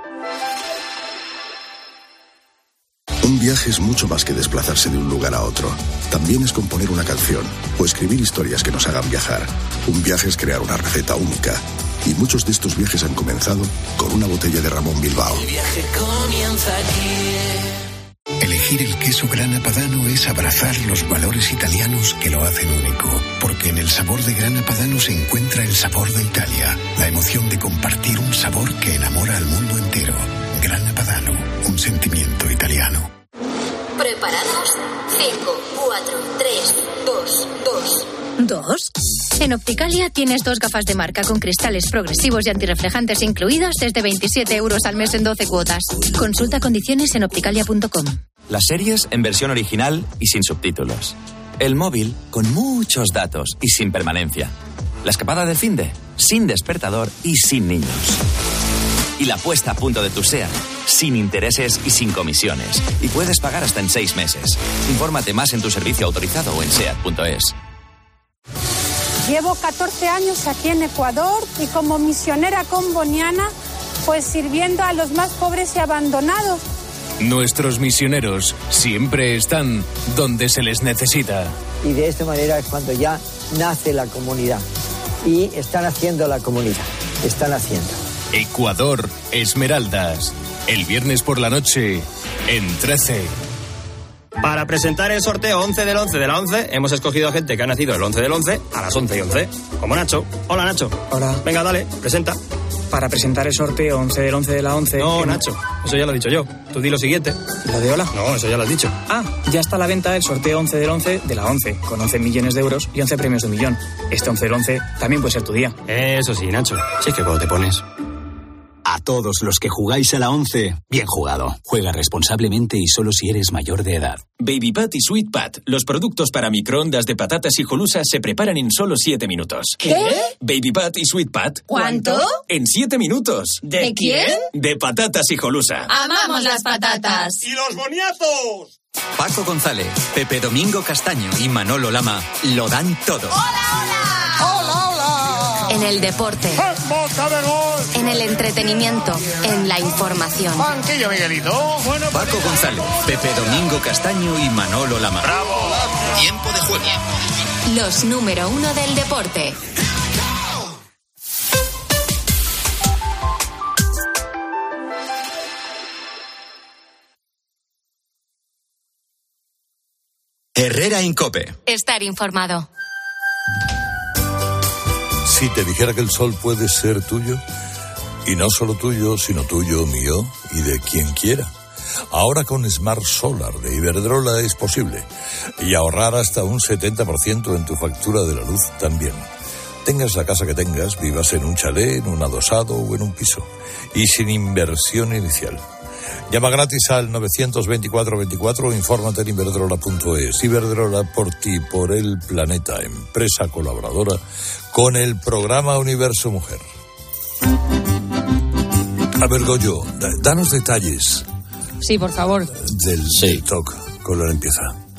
Un viaje es mucho más que desplazarse de un lugar a otro. También es componer una canción o escribir historias que nos hagan viajar. Un viaje es crear una receta única. Y muchos de estos viajes han comenzado con una botella de Ramón Bilbao. El viaje comienza aquí. Elegir el queso Grana Padano es abrazar los valores italianos que lo hacen único, porque en el sabor de Grana Padano se encuentra el sabor de Italia, la emoción de compartir un sabor que enamora al mundo entero. Grana Padano, un sentimiento italiano. ¿Preparados? cinco, cuatro, tres, dos, dos. ¿Dos? En Opticalia tienes dos gafas de marca con cristales progresivos y antirreflejantes incluidos desde veintisiete euros al mes en doce cuotas. Consulta condiciones en opticalia punto com. Las series en versión original y sin subtítulos. El móvil con muchos datos y sin permanencia. La escapada del finde sin despertador y sin niños. Y la puesta a punto de tu SEAT sin intereses y sin comisiones. Y puedes pagar hasta en seis meses. Infórmate más en tu servicio autorizado o en seat punto es. Llevo catorce años aquí en Ecuador y como misionera comboniana, pues sirviendo a los más pobres y abandonados. Nuestros misioneros siempre están donde se les necesita. Y de esta manera es cuando ya nace la comunidad. Y están haciendo la comunidad, están haciendo. Ecuador Esmeraldas. El viernes por la noche en trece. Para presentar el sorteo once del once de la once, hemos escogido a gente que ha nacido el once del once a las once y once. Como Nacho. Hola, Nacho. Hola. Venga, dale, presenta. Para presentar el sorteo once del once de la once... No, hemos... Nacho, eso ya lo he dicho yo. Tú di lo siguiente. ¿Lo de hola? No, eso ya lo has dicho. Ah, ya está a la venta el sorteo once del once de la once, con once millones de euros y once premios de un millón. Este once del once también puede ser tu día. Eso sí, Nacho. Si es que cuando te pones... A todos los que jugáis a la once, bien jugado. Juega responsablemente y solo si eres mayor de edad. Baby Pat y Sweet Pat, los productos para microondas de patatas Hijolusa se preparan en solo siete minutos. ¿Qué? Baby Pat y Sweet Pat. ¿Cuánto? En siete minutos. ¿De quién? De patatas Hijolusa. ¡Amamos las patatas! ¡Y los boniatos! Paco González, Pepe Domingo Castaño y Manolo Lama lo dan todo. ¡Hola, hola! ¡Hola, hola! En el deporte. ¡En boca de gol! En el entretenimiento. En la información. ¡Banquillo, Miguelito! Bueno, Paco González, Pepe Domingo Castaño y Manolo Lama. ¡Bravo! Tiempo de juego. Los número uno del deporte. Herrera Incope. Estar informado. Si te dijera que el sol puede ser tuyo, y no solo tuyo, sino tuyo, mío y de quien quiera. Ahora con Smart Solar de Iberdrola es posible, y ahorrar hasta un setenta por ciento en tu factura de la luz también. Tengas la casa que tengas, vivas en un chalet, en un adosado o en un piso, y sin inversión inicial. Llama gratis al novecientos veinticuatro veinticuatro o infórmate en iberdrola punto es. Iberdrola, por ti, por el planeta, empresa colaboradora con el programa Universo Mujer. A ver, Goyo, danos detalles. Sí, por favor. Del sí. TikTok con la limpieza.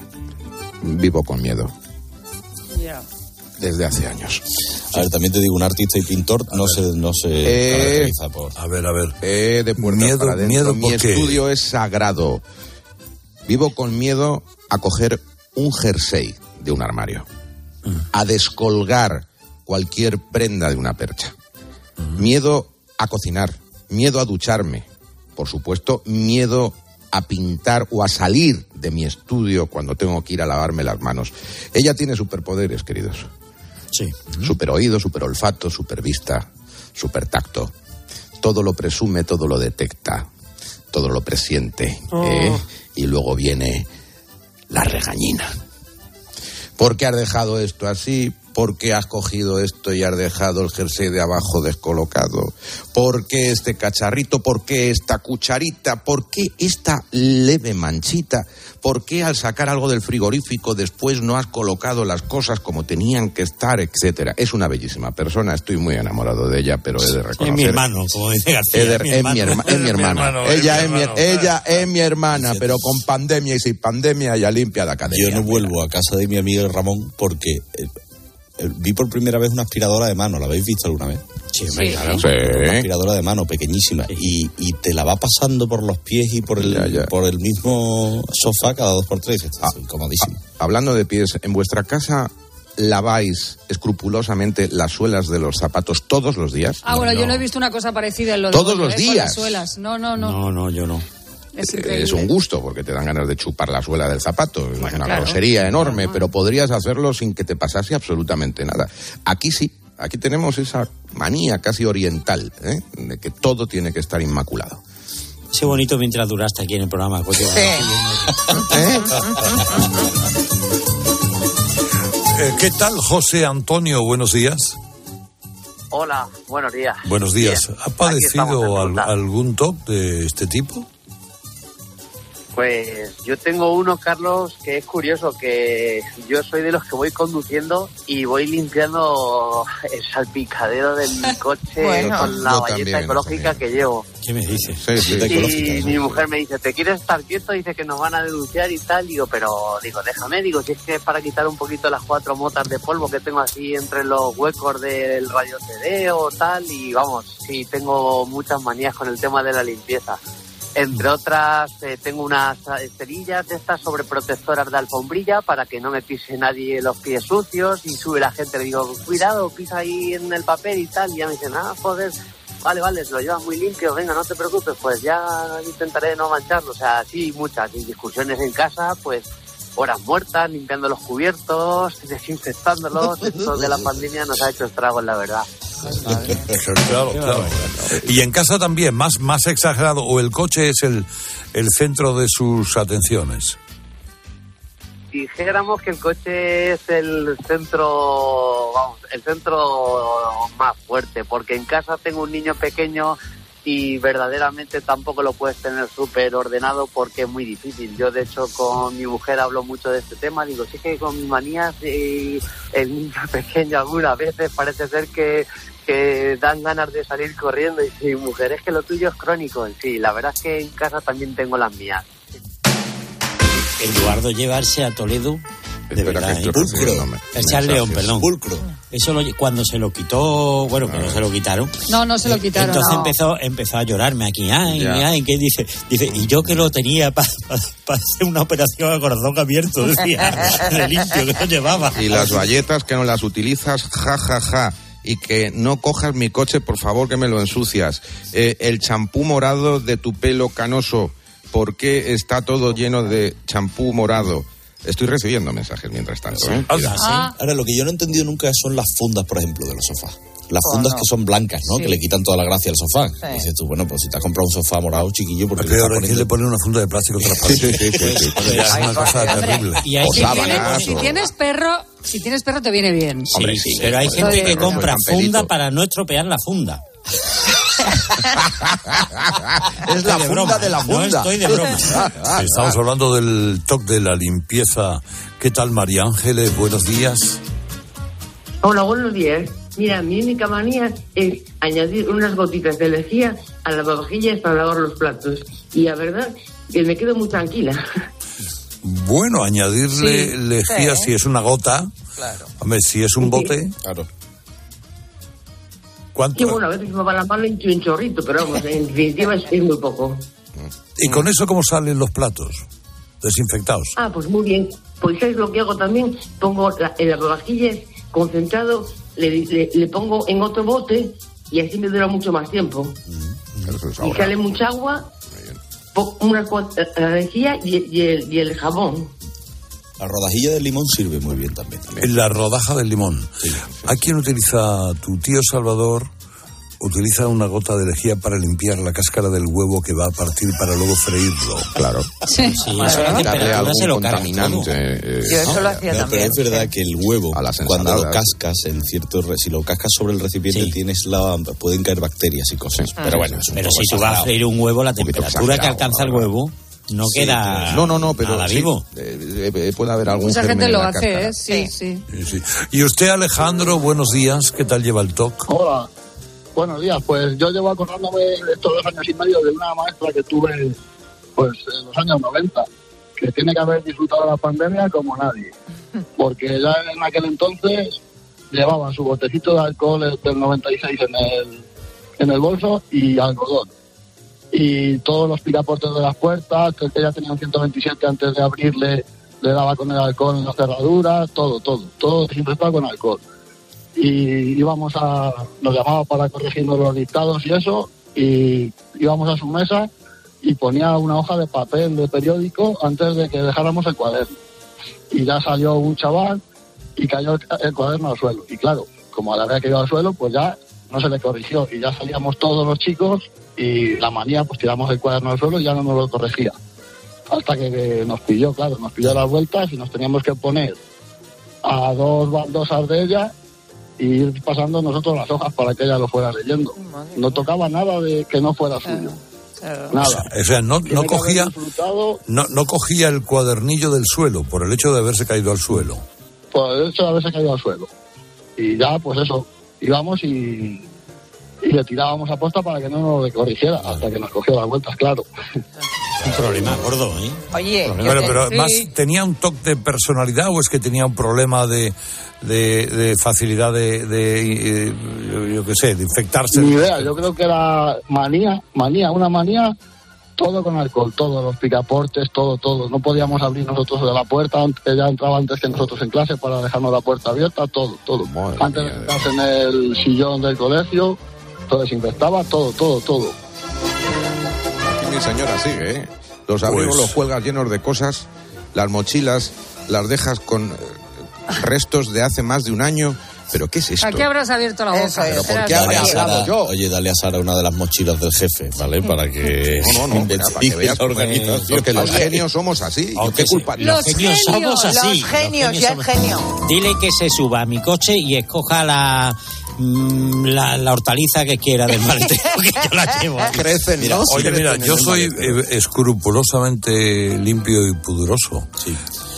Vivo con miedo. Ya. Yeah. Desde hace años. A ver, también te digo, un artista y pintor no se, no se eh, caracteriza por... A ver, a ver. Eh, de puertas miedo, para adentro. Miedo, Mi estudio es sagrado. Vivo con miedo a coger un jersey de un armario. Mm. A descolgar cualquier prenda de una percha. Mm. Miedo a cocinar. Miedo a ducharme. Por supuesto, miedo a pintar o a salir de mi estudio cuando tengo que ir a lavarme las manos. Ella tiene superpoderes, queridos. Sí. Super oído, super olfato, super vista, super tacto. Todo lo presume, todo lo detecta, todo lo presiente. Oh. ¿eh? Y luego viene la regañina. ¿Por qué has dejado esto así? ¿Por qué has cogido esto y has dejado el jersey de abajo descolocado? ¿Por qué este cacharrito? ¿Por qué esta cucharita? ¿Por qué esta leve manchita? ¿Por qué al sacar algo del frigorífico después no has colocado las cosas como tenían que estar, etcétera? Es una bellísima persona, estoy muy enamorado de ella, pero he de reconocer... Es mi hermano, como dice García. Es, de, es, mi, herma, es mi hermana. Ella es mi, ella es mi hermana, pero con pandemia y sin pandemia ya limpia la academia. Yo no vuelvo a casa de mi amigo Ramón porque... Eh, vi por primera vez una aspiradora de mano. ¿La habéis visto alguna vez? Sí, sí. Claro. Sí. Una aspiradora de mano pequeñísima y, y te la va pasando por los pies y por el ya, ya. por el mismo sofá cada dos por tres. Está ah, incomodísimo. Ah, hablando de pies, ¿en vuestra casa laváis escrupulosamente las suelas de los zapatos todos los días? Ah, bueno, no, yo no he visto una cosa parecida en los todos los ¿eh? días. Con las suelas. No, no, no. No, no, yo no. Es, es un gusto, porque te dan ganas de chupar la suela del zapato. Bueno, es una claro. grosería enorme, pero podrías hacerlo sin que te pasase absolutamente nada. Aquí sí, aquí tenemos esa manía casi oriental, ¿eh? De que todo tiene que estar inmaculado. Qué bonito mientras duraste aquí en el programa. Coño, sí. ¿Eh? eh, ¿Qué tal, José Antonio? Buenos días. Hola, buenos días. Buenos días. Bien. ¿Ha padecido al, algún T O C de este tipo? Pues yo tengo uno, Carlos, que es curioso, que yo soy de los que voy conduciendo y voy limpiando el salpicadero de mi coche bueno, con la bayeta ecológica que llevo. ¿Qué me dices? Sí, sí. Y mi mujer me dice, ¿te quieres estar quieto? Dice que nos van a denunciar y tal. Digo, pero digo, déjame, digo, si es que es para quitar un poquito las cuatro motas de polvo que tengo así entre los huecos del radio C D o tal. Y vamos, sí, tengo muchas manías con el tema de la limpieza. Entre otras, eh, tengo unas cerillas de estas sobreprotectoras de alfombrilla para que no me pise nadie los pies sucios y sube la gente, le digo, cuidado, pisa ahí en el papel y tal, y ya me dicen, ah, joder, vale, vale, lo llevas muy limpio, venga, no te preocupes, pues ya intentaré no mancharlo. O sea, sí, muchas y discusiones en casa, pues horas muertas, limpiando los cubiertos, desinfectándolos. Esto de la pandemia nos ha hecho estragos, la verdad. Claro, claro. Y en casa también, más, más exagerado, o el coche es el, el centro de sus atenciones. Dijéramos que el coche es el centro, vamos, el centro más fuerte, porque en casa tengo un niño pequeño y verdaderamente tampoco lo puedes tener súper ordenado porque es muy difícil. Yo, de hecho, con mi mujer hablo mucho de este tema. Digo, sí que con mis manías y el niño pequeño algunas veces parece ser que, que dan ganas de salir corriendo. Y sí, mujer, es que lo tuyo es crónico. Sí, la verdad es que en casa también tengo las mías. Eduardo llevarse a Toledo, de Espera, verdad, que ¿eh? Pulcro. Ese al León, perdón. Pulcro. Eso lo, cuando se lo quitó, bueno, que no se lo quitaron. No, no se lo quitaron. Entonces no. empezó, empezó a llorarme aquí, ay, Ya. ay, ¿qué dice? Dice, y yo que lo tenía para pa, pa hacer una operación a corazón abierto, decía, de limpio, que lo llevaba. Y las bayetas que no las utilizas, ja, ja, ja. Y que no cojas mi coche, por favor, que me lo ensucias. Eh, el champú morado de tu pelo canoso, ¿por qué está todo lleno de champú morado? Estoy recibiendo mensajes mientras tanto, ¿eh? Ah, sí. Ahora, lo que yo no he entendido nunca son las fundas, por ejemplo, de los sofás. Las fundas oh, no. que son blancas, ¿no? Sí. Que le quitan toda la gracia al sofá. Sí. Dices tú, bueno, pues si te has comprado un sofá morado, chiquillo, porque le ahora poniendo... le ponen una funda de plástico transparente. Sí, sí, sí, sí, sí. Es una cosa terrible. Y hay, o si, tienes, si tienes perro, si tienes perro te viene bien. Sí, Hombre, sí, pero hay gente que compra funda para no estropear la funda. Es la funda broma. de la funda. No estoy de broma. Estamos hablando del toque de la limpieza. ¿Qué tal, María Ángeles? Buenos días. Hola, buenos días. Mira, mi única manía es añadir unas gotitas de lejía a las lavavajillas para lavar los platos. Y la verdad, que me quedo muy tranquila. Bueno, añadirle sí, lejía sí. si es una gota. Claro. Hombre, si es un bote. Claro. ¿Cuánto? Sí, bueno, a veces me va la mano y un chorrito, pero vamos, en definitiva es, es muy poco. ¿Y con eso cómo salen los platos? Desinfectados. Ah, pues muy bien. Pues ¿sabes lo que hago también? Pongo la, en las lavavajillas concentrado, le, le, le pongo en otro bote y así me dura mucho más tiempo. Mm, y sale mucha agua, una la lejía y, y, el, y el jabón. La rodajilla del limón sirve muy bien también. también. La rodaja del limón. Sí, sí. ¿A quién utiliza tu tío Salvador? Utiliza una gota de lejía para limpiar la cáscara del huevo que va a partir para luego freírlo. Claro. Sí, sí eso la temperatura algún se lo contaminante. Eh, Yo eso no, lo hacía no, también. Pero es verdad sí. que el huevo, cuando lo cascas, en cierto, si lo cascas sobre el recipiente, sí. tienes la, pueden caer bacterias y cosas. Sí. Pero bueno, es un pero poco si tú vas a freír un huevo, la temperatura que alcanza el huevo no sí, queda no no no pero nada sí, vivo eh, eh, puede haber algún mucha gente lo hace cáscara. ¿eh? sí, sí sí sí y usted, Alejandro, buenos días, ¿qué tal lleva el toc? Hola, buenos días. Pues yo llevo acordándome estos dos años y medio de una maestra que tuve pues en los años noventa, que tiene que haber disfrutado de la pandemia como nadie, porque ya en aquel entonces llevaba su botecito de alcohol del noventa y seis en el en el bolso y algodón. Y todos los picaportes de las puertas, que ella tenía un ciento veintisiete antes de abrirle, le daba con el alcohol en las cerraduras, todo, todo, todo desinfectado con alcohol. Y íbamos a, nos llamaba para corregirnos los dictados y eso, y íbamos a su mesa y ponía una hoja de papel de periódico antes de que dejáramos el cuaderno. Y ya salió un chaval y cayó el cuaderno al suelo. Y claro, como a la vez que iba al suelo, pues ya no se le corrigió. Y ya salíamos todos los chicos y la manía, pues tiramos el cuaderno al suelo y ya no nos lo corregía. Hasta que, que nos pilló, claro, nos pilló las vueltas y nos teníamos que poner a dos baldosas de ella y ir pasando nosotros las hojas para que ella lo fuera leyendo. No tocaba nada de que no fuera suyo. Nada. O sea, no, no cogía no, no cogía el cuadernillo del suelo por el hecho de haberse caído al suelo. Por el hecho de haberse caído al suelo. Y ya, pues eso, íbamos y... y le tirábamos a posta para que no nos corrigiera, hasta que nos cogió las vueltas, claro. Un problema gordo, ¿eh? Oye, pero, pero sí. más, ¿tenía un toque de personalidad o es que tenía un problema de, de, de facilidad de, de, de, yo qué sé, de infectarse? Ni idea, yo creo que era manía, manía, una manía, todo con alcohol, todos los picaportes, todo, todo. No podíamos abrir nosotros de la puerta, ella entraba antes que nosotros en clase para dejarnos la puerta abierta, todo, todo. Madre antes mía, de sentarse en el sillón del colegio, Todo desinfectaba, todo, todo, todo. Aquí mi señora sigue, ¿eh? Los abrigos Pues- los cuelgas llenos de cosas, las mochilas las dejas con eh, restos de hace más de un año. ¿Pero qué es esto? ¿A qué habrás abierto la boca? Eso es. ¿Pero por qué Espera, habrá espera. hablado yo? Oye, dale a Sara una de las mochilas del jefe, ¿vale? Para que No, no, no, mira, para que veas la organización. porque los genios somos así. ¿Yo qué culpa? Los genios somos así. Los genios, ya es somos- genio. Dile que se suba a mi coche y escoja la, mm, la, la hortaliza que quiera del maletero, que yo la llevo. Crecen, Mira, ¿no? oye, Crecen mira, en yo el soy maletero. eh, escrupulosamente limpio y pudoroso. Sí.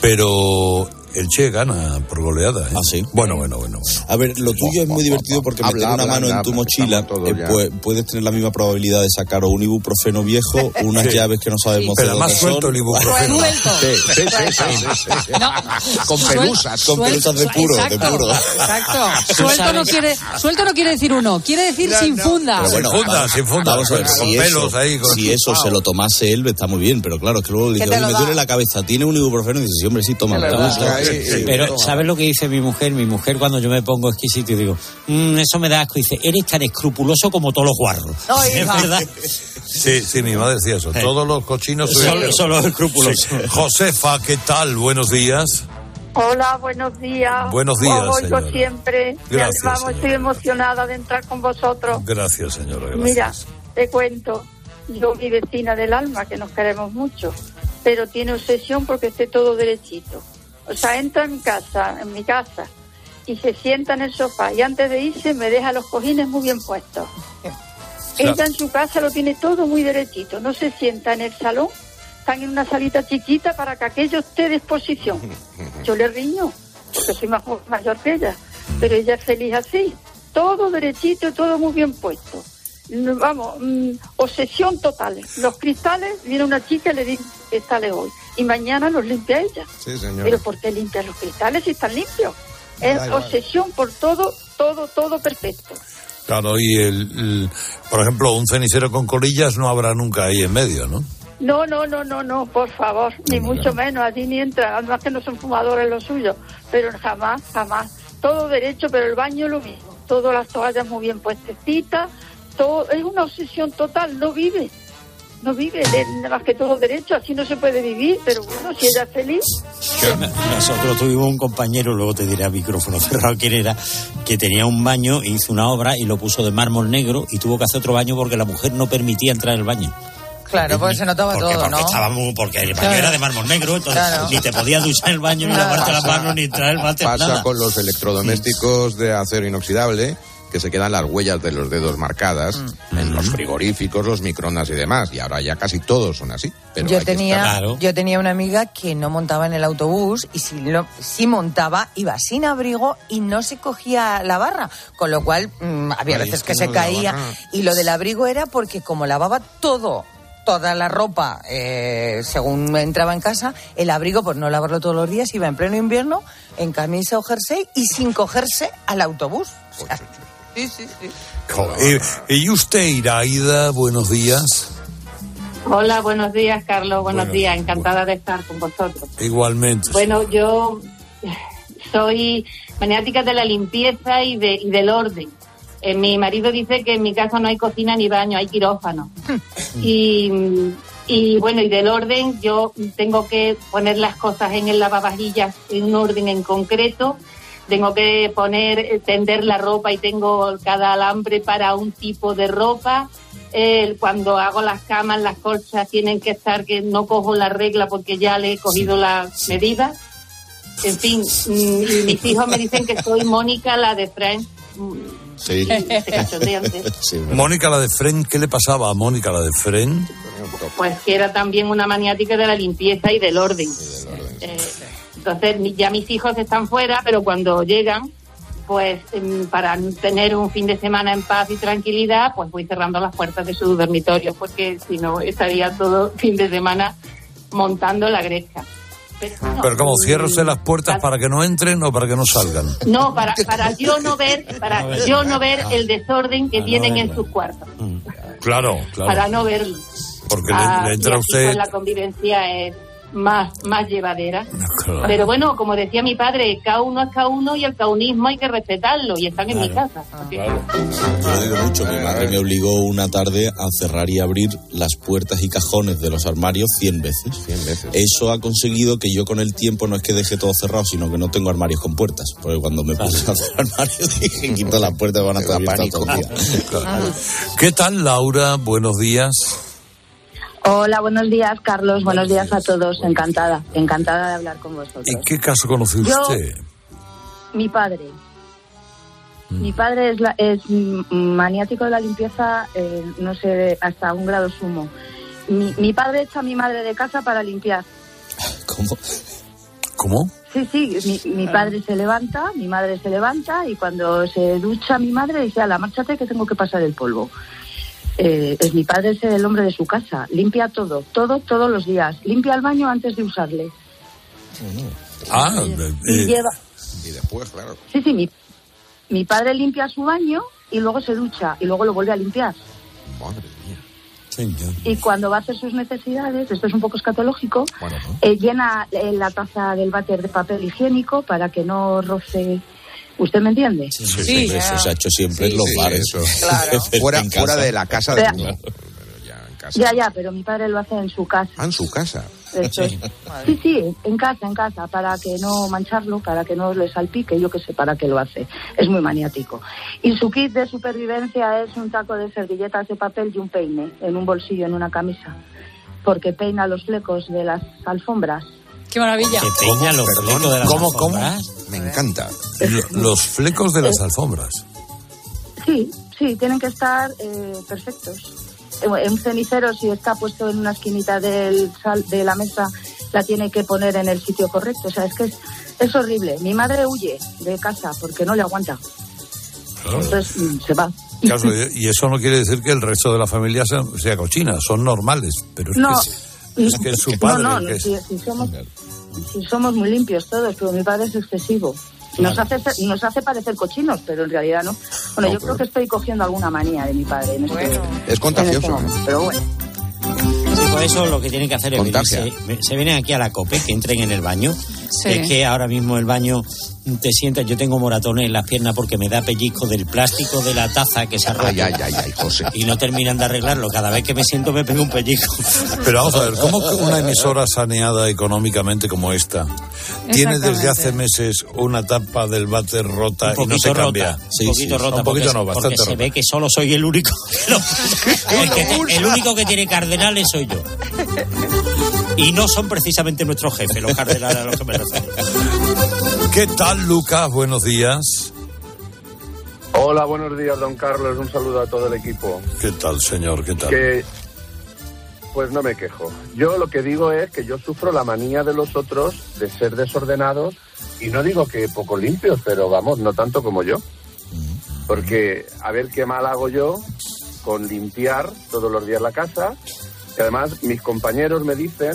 Pero el Che gana por goleada. ¿eh? ¿Ah, sí? Bueno, bueno, bueno. A ver, lo tuyo es muy divertido porque Habla, meter una habla, mano en habla, tu habla, mochila estamos todos eh, ya. pues, puedes tener la misma probabilidad de sacar o un ibuprofeno viejo o unas Sí. llaves que no sabemos Pero de además dónde son. suelto el ibuprofeno. Suelto. Sí, sí, sí, sí, sí, sí. No. Con Suel- pelusas. Con suel- pelusas de puro, de exacto, puro. Exacto. Suelto no, quiere, suelto no quiere decir uno, quiere decir sin funda. Pero bueno, Sin funda, vamos- sin funda. Vamos a ver, Con si pelos eso, ahí, con si eso chupao. se lo tomase él, está muy bien, pero claro, es que luego le ¿Qué dice, te oye, lo me da? duele la cabeza, ¿tiene un ibuprofeno? Y dice, sí, hombre, sí, toma. Te lo te da. gusta. Sí, sí, Pero, toma. ¿sabes lo que dice mi mujer? Mi mujer, cuando yo me pongo exquisito y digo, "Mm, eso me da asco", dice, eres tan escrupuloso como todos los guarros. No, ¿Es hija. verdad? Sí, sí, mi madre decía eso. Todos los cochinos soy Son, yo. son los escrupulosos. Sí. Josefa, ¿qué tal? Buenos días. Hola, buenos días. Buenos días, Os oigo señora. siempre. Gracias, Vamos, señora. estoy emocionada de entrar con vosotros. Gracias, señora. Gracias. Mira, te cuento. Yo, mi vecina del alma, que nos queremos mucho, pero tiene obsesión porque esté todo derechito. O sea, entra en mi casa, en mi casa, y se sienta en el sofá, y antes de irse me deja los cojines muy bien puestos. Ella en su casa lo tiene todo muy derechito, no se sienta en el salón, están en una salita chiquita para que aquello esté de exposición. Yo le riño, porque soy más mayor que ella, pero ella es feliz así, todo derechito y todo muy bien puesto. Vamos, mm, obsesión total. Los cristales, viene una chica y le dice cristales hoy, y mañana los limpia ella. Sí, señor. Pero ¿por qué limpias los cristales si están limpios? Es Da igual. obsesión por todo, todo, todo perfecto. Claro, y el, el- por ejemplo, un cenicero con colillas no habrá nunca ahí en medio, ¿no? No, no, no, no, no, por favor, ni mucho menos, allí ni entra, además que no son fumadores los suyos, pero jamás, jamás, todo derecho, pero el baño lo mismo, todas las toallas muy bien puestecitas, todo, es una obsesión total, no vive, no vive, de- nada más que todo derecho, así no se puede vivir, pero bueno, si ella es feliz, Nosotros tuvimos un compañero, luego te diré a micrófono cerrado quién era, que tenía un baño, hizo una obra y lo puso de mármol negro y tuvo que hacer otro baño porque la mujer no permitía entrar en el baño. Claro, porque se notaba Porque, todo, porque ¿no? estaba muy- porque el baño Claro. era de mármol negro, entonces Claro. ni te podías duchar el baño, ni lavarte las manos, ni entrar el váter, Pasa nada. con los electrodomésticos de acero inoxidable, que se quedan las huellas de los dedos marcadas Mm. en los frigoríficos, los microondas y demás. Y ahora ya casi todos son así. Pero Yo hay que tenía, estar- yo tenía una amiga que no montaba en el autobús y si, lo, si montaba iba sin abrigo y no se cogía la barra, con lo cual mm, había Ay, veces es que que se no la caía barra. y lo del abrigo era porque como lavaba todo, toda la ropa eh, según entraba en casa, el abrigo por no lavarlo todos los días iba en pleno invierno en camisa o jersey y sin cogerse al autobús. O sea, sí, sí, sí. Eh, y usted, Iraida, buenos días. Hola, buenos días, Carlos. Buenos, Buenos días, encantada de estar con vosotros. Igualmente. Bueno, yo soy maniática de la limpieza y, de, y del orden. Eh, mi marido dice que en mi casa no hay cocina ni baño, hay quirófano. y, y bueno, y del orden, yo tengo que poner las cosas en el lavavajillas en un orden en concreto. Tengo que poner, eh, tender la ropa y tengo cada alambre para un tipo de ropa. Eh, cuando hago las camas, las colchas tienen que estar que no cojo la regla porque ya le he cogido la medida. En fin, mm, y mis hijos me dicen que soy Mónica, la de Friends. Mm, Sí. se cachondean de eso. Sí, Mónica la de Fren, ¿qué le pasaba a Mónica la de Fren? Pues que era también una maniática de la limpieza y del orden. Eh, entonces mi- ya mis hijos están fuera, pero cuando llegan, pues em, para tener un fin de semana en paz y tranquilidad, pues voy cerrando las puertas de sus dormitorios, porque si no estaría todo fin de semana montando la gresca. Pero, no, Pero como cierro usted las puertas para- para que no entren o para que no salgan. No, para, para yo no ver, para yo no ver el desorden que Ah, no tienen en verlo. sus cuartos, Claro, claro. para no verlo. Porque Ah, le, le y entra a así, usted... pues, la convivencia es, más, más llevadera. Claro. Pero bueno, como decía mi padre, cada uno es cada uno y el caunismo hay que respetarlo y están en mi casa. Así que- Yo lo digo mucho, mi madre me obligó una tarde a cerrar y abrir las puertas y cajones de los armarios cien veces. cien veces. Eso ha conseguido que yo con el tiempo no es que deje todo cerrado, sino que no tengo armarios con puertas. Porque cuando me puse a hacer armarios dije, quito las puertas, van a estar abiertas todo el día. ¿Qué tal, Laura? Buenos días. Hola, buenos días, Carlos. Buenos días a todos. Encantada, encantada de hablar con vosotros. ¿Y qué caso conoce Yo- usted? Mi padre. Mi padre es, la- es mm, maniático de la limpieza, eh, no sé, hasta un grado sumo. Mi, mi padre echa a mi madre de casa para limpiar. ¿Cómo? ¿Cómo? Sí, sí, mi, mi padre se levanta, mi madre se levanta y cuando se ducha mi madre dice, ala, márchate que tengo que pasar el polvo. Eh, es mi padre es el hombre de su casa, limpia todo, todo, todos los días. Limpia el baño antes de usarle. Ah, Y eh, lleva... Y después, claro. Sí, sí, mi, mi padre limpia su baño y luego se ducha y luego lo vuelve a limpiar. Madre mía. Y cuando va a hacer sus necesidades, esto es un poco escatológico, eh, llena eh, la taza del váter de papel higiénico para que no roce... ¿Usted me entiende? Sí, sí, sí, eso se ha hecho siempre en los Sí, bares. eso. Pero Fuera, en fuera casa- de la casa de Pero- uno. Ya, ya, pero mi padre lo hace en su casa. Ah, en su casa. Eso es. Sí, sí, en casa, en casa, para que no mancharlo, para que no le salpique, yo qué sé para qué lo hace. Es muy maniático. Y su kit de supervivencia es un taco de servilletas de papel y un peine en un bolsillo, en una camisa, porque peina los flecos de las alfombras. ¡Qué maravilla! Que peña los flecos de las ¿Cómo, cómo? alfombras. Me encanta. Lo- Los flecos de las alfombras. Sí, sí, tienen que estar eh, perfectos. Eh, Un cenicero, si está puesto en una esquinita del sal, de la mesa, la tiene que poner en el sitio correcto. O sea, es que es, es horrible. Mi madre huye de casa porque no le aguanta. Entonces mm, se va. Claro, y eso no quiere decir que el resto de la familia sea, sea cochina, son normales, pero es, No, que, es, es que es su padre. no, el no, que es- si, si somos, si somos muy limpios todos, pero mi padre es excesivo. Nos hace, nos hace parecer cochinos, pero en realidad no. Bueno, No, yo pero- creo que estoy cogiendo alguna manía de mi padre. En este, Es contagioso. en este momento, pero bueno. Sí, por eso lo que tienen que hacer es Contagia. venirse, se vienen aquí a la COPE, que entren en el baño. Sí. Es que ahora mismo el baño te sientas, yo tengo moratones en las piernas porque me da pellizco del plástico de la taza que se ha roto. Ay, ay, ay, ay, José. Y no terminan de arreglarlo. Cada vez que me siento me pego un pellizco. Pero vamos a ver, ¿cómo que una emisora saneada económicamente como esta tiene desde hace meses una tapa del váter rota Un y no se poquito cambia? rota, un poquito rota, Un poquito porque, no, porque bastante se rota. ve que solo soy el único que lo- el, que te- el único que tiene cardenales soy yo. Y no son precisamente nuestros jefes los cardenales a los que me refiero. ¿Qué tal, Lucas? Buenos días. Hola, buenos días, don Carlos. Un saludo a todo el equipo. ¿Qué tal, señor? ¿Qué tal? Que, pues no me quejo. Yo lo que digo es que yo sufro la manía de los otros de ser desordenados y no digo que poco limpios, pero vamos, no tanto como yo. Porque a ver qué mal hago yo con limpiar todos los días la casa. Y además mis compañeros me dicen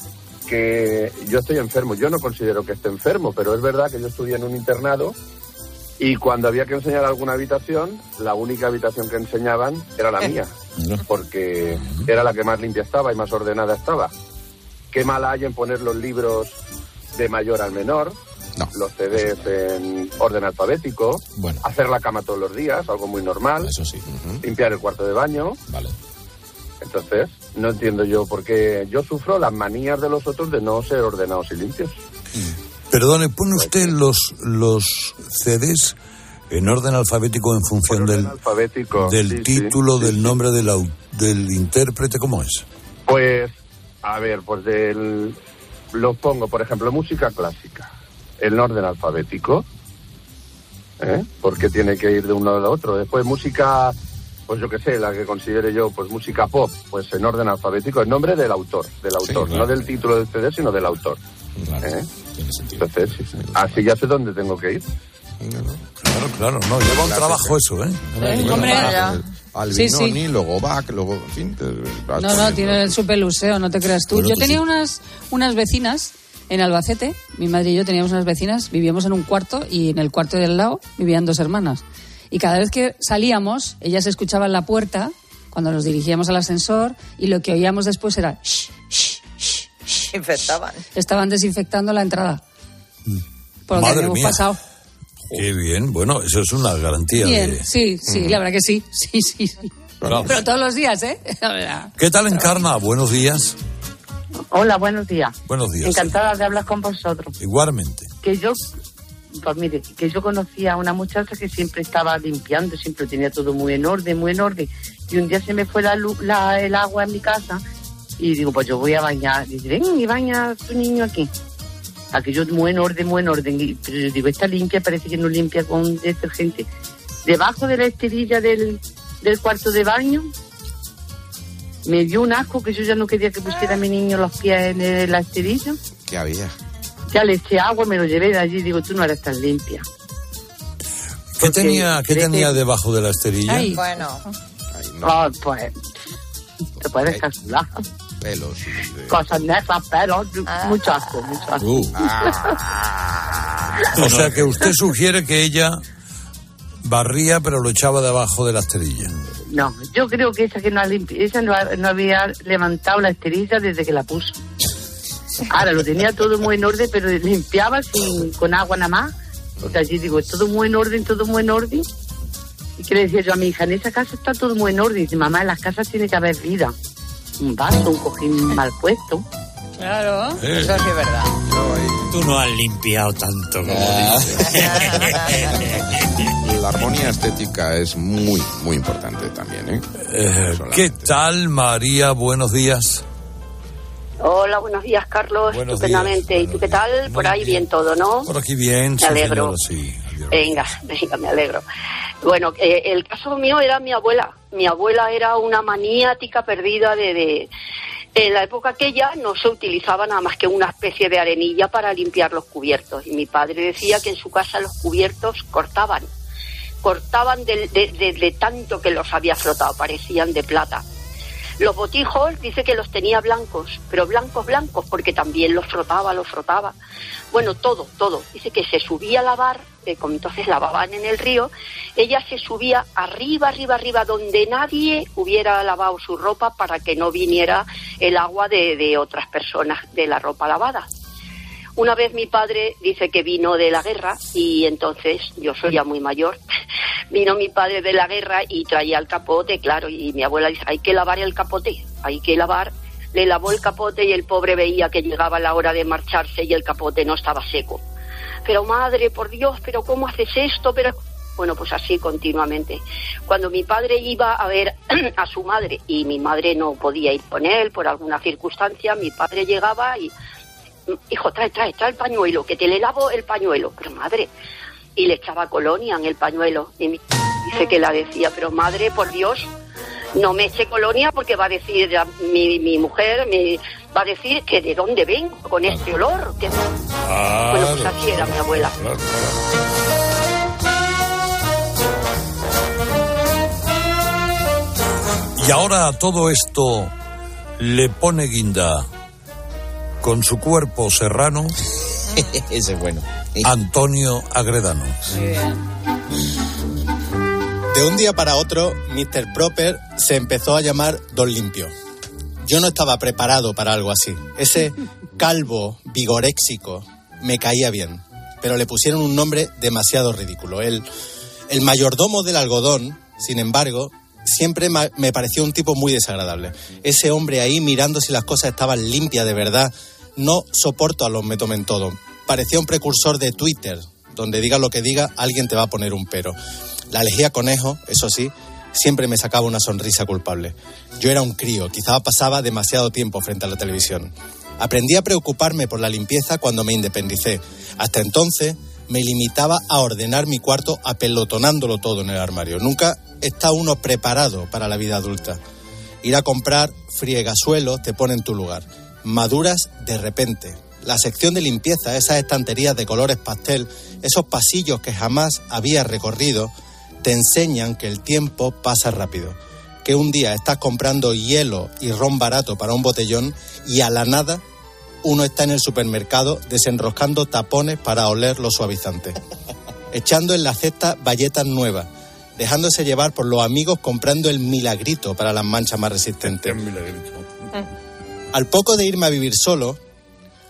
que yo estoy enfermo. Yo no considero que esté enfermo, pero es verdad que yo estudié en un internado y cuando había que enseñar alguna habitación, la única habitación que enseñaban era la mía, porque era la que más limpia estaba y más ordenada estaba. ¿Qué mal hay en poner los libros de mayor al menor? No. Los C Ds en orden alfabético, Bueno. hacer la cama todos los días, algo muy normal, Eso sí. limpiar el cuarto de baño. Vale. Entonces, no entiendo yo por qué yo sufro las manías de los otros de no ser ordenados y limpios. Perdone, ¿pone usted los, los C Ds en orden alfabético en función del, Alfabético. del sí, sí, título, sí, del sí. nombre del, au- del intérprete? ¿Cómo es? Pues, a ver, pues del, lo pongo, por ejemplo, música clásica, en orden alfabético, ¿eh? Porque tiene que ir de un lado al otro. Después música, pues yo qué sé, la que considere yo, pues música pop, pues en orden alfabético, el nombre del autor, del autor, claro. no del título del C D, sino del autor. Claro, ¿eh? tiene sentido. Entonces, sí, sí. así ya sé dónde tengo que ir. Claro, claro, no, lleva un trabajo eso, ¿eh? Eh, hombre, Sí, sí. Albinoni, luego Bach, luego, en fin. te- vas No, no, poniendo- tiene el superluseo, no te creas tú. Bueno, Yo tú tenía sí. unas, unas vecinas en Albacete, mi madre y yo teníamos unas vecinas, vivíamos en un cuarto y en el cuarto del lado vivían dos hermanas. Y cada vez que salíamos, ellas escuchaban la puerta cuando nos dirigíamos al ascensor y lo que oíamos después era shh, shh, shh, shh. desinfectaban. Estaban desinfectando la entrada. Por lo que Madre hemos mía. pasado. Qué bien, bueno, eso es una garantía. Bien, de... sí, sí, la verdad que sí. Sí, sí, sí. Claro. Pero todos los días, ¿eh? La verdad. ¿Qué tal, Encarna? Buenos días. Hola, buenos días. Buenos días. Encantada de hablar con vosotros. Igualmente. Que yo, pues mire, que yo conocía a una muchacha que siempre estaba limpiando, siempre tenía todo muy en orden, muy en orden. Y un día se me fue la, luz, la el agua en mi casa y digo, pues yo voy a bañar. Y dice, ven y baña a tu niño aquí. Aquello muy en orden, muy en orden. Y, pero yo digo, está limpia, parece que no limpia con detergente. Debajo de la esterilla del, del cuarto de baño me dio un asco que yo ya no quería que pusiera a mi niño los pies en la esterilla. ¿Qué había? Ya le eché agua, me lo llevé de allí y digo, tú no eres tan limpia. ¿Qué tenía, ¿qué tenía debajo de la esterilla? Ay. Bueno. Ah, pues, te puedes calcular. Pelos. De... Cosas nefas, pelos, mucho asco, mucho asco. Uh. O sea que usted sugiere que ella barría pero lo echaba debajo de la esterilla. No, yo creo que esa que no, ha limpi- esa no, ha- no había levantado la esterilla desde que la puso. Ahora lo tenía todo muy en orden, pero limpiaba sin, con agua nada más. O sea, allí digo, todo muy en orden, todo muy en orden. Y que le decía yo a mi hija, en esa casa está todo muy en orden. Y dice, mamá, en las casas tiene que haber vida. Un vaso, un cojín mal puesto. Claro. Eh. Eso sí es verdad. Tú no has limpiado tanto como dices. La armonía estética es muy, muy importante también, ¿eh? Eh, ¿Qué tal, María? Buenos días. Hola, buenos días, Carlos. Buenos Estupendamente. días, ¿Y tú qué tal? Por ahí bien todo, ¿no? Por aquí bien, Me sí, alegro. señora, sí. Venga, venga, me alegro. Bueno, eh, el caso mío era mi abuela. Mi abuela era una maniática perdida de, de... En la época aquella no se utilizaba nada más que una especie de arenilla para limpiar los cubiertos. Y mi padre decía que en su casa los cubiertos cortaban. Cortaban de, de, de, de tanto que los había frotado, parecían de plata. Los botijos dice que los tenía blancos, pero blancos, blancos, porque también los frotaba, los frotaba. Bueno, todo, todo. Dice que se subía a lavar, eh, como entonces lavaban en el río, ella se subía arriba, arriba, arriba, donde nadie hubiera lavado su ropa para que no viniera el agua de, de otras personas de la ropa lavada. Una vez mi padre dice que vino de la guerra y entonces, yo soy ya muy mayor, vino mi padre de la guerra y traía el capote, claro, y mi abuela dice, hay que lavar el capote, hay que lavar. Le lavó el capote y el pobre veía que llegaba la hora de marcharse y el capote no estaba seco. Pero madre, por Dios, pero ¿cómo haces esto? Pero bueno, pues así continuamente. Cuando mi padre iba a ver a su madre y mi madre no podía ir con él por alguna circunstancia, mi padre llegaba y... hijo, trae, trae, trae el pañuelo, que te le lavo el pañuelo. Pero madre, y le echaba colonia en el pañuelo. Y mi, dice que la decía, pero madre, por Dios, no me eche colonia porque va a decir mi, mi mujer, me, va a decir que de dónde vengo con este olor. Que... Claro, bueno, pues así era mi abuela. Claro, claro. Y ahora a todo esto le pone guinda con su cuerpo serrano. Ese es bueno. Antonio Agredano. De un día para otro, mister Proper se empezó a llamar Don Limpio. Yo no estaba preparado para algo así. Ese calvo vigoréxico me caía bien, pero le pusieron un nombre demasiado ridículo. El, el mayordomo del algodón, sin embargo, siempre me pareció un tipo muy desagradable. Ese hombre ahí mirando si las cosas estaban limpias de verdad. No soporto a los me tomen todo. Parecía un precursor de Twitter, donde diga lo que diga, alguien te va a poner un pero. La elegía conejo, eso sí, siempre me sacaba una sonrisa culpable. Yo era un crío, quizá pasaba demasiado tiempo frente a la televisión. Aprendí a preocuparme por la limpieza cuando me independicé. Hasta entonces me limitaba a ordenar mi cuarto apelotonándolo todo en el armario. Nunca está uno preparado para la vida adulta. Ir a comprar friegasuelos te pone en tu lugar. Maduras de repente. La sección de limpieza, esas estanterías de colores pastel, esos pasillos que jamás había recorrido, te enseñan que el tiempo pasa rápido. Que un día estás comprando hielo y ron barato para un botellón y a la nada uno está en el supermercado desenroscando tapones para oler los suavizantes. Echando en la cesta bayetas nuevas, dejándose llevar por los amigos comprando el milagrito para las manchas más resistentes. Al poco de irme a vivir solo,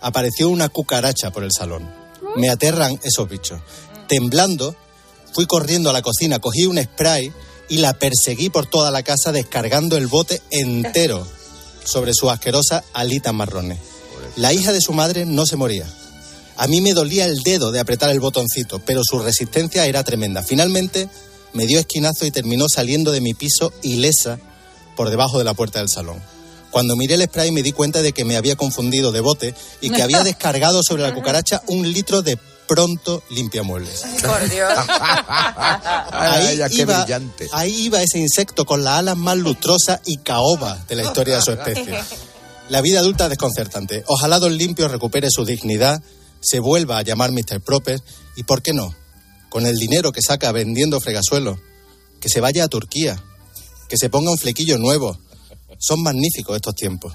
apareció una cucaracha por el salón. Me aterran esos bichos. Temblando, fui corriendo a la cocina, cogí un spray y la perseguí por toda la casa descargando el bote entero sobre sus asquerosas alitas marrones. La hija de su madre no se moría. A mí me dolía el dedo de apretar el botoncito, pero su resistencia era tremenda. Finalmente me dio esquinazo y terminó saliendo de mi piso ilesa por debajo de la puerta del salón. Cuando miré el spray me di cuenta de que me había confundido de bote y que había descargado sobre la cucaracha un litro de Pronto limpiamuebles. Por Dios. Ahí, Ay, qué iba, brillante. ahí iba ese insecto con las alas más lustrosas y caoba de la historia de su especie. La vida adulta es desconcertante. Ojalá Don Limpio recupere su dignidad, se vuelva a llamar mister Proper y, ¿por qué no?, con el dinero que saca vendiendo fregasuelos, que se vaya a Turquía, que se ponga un flequillo nuevo. Son magníficos estos tiempos.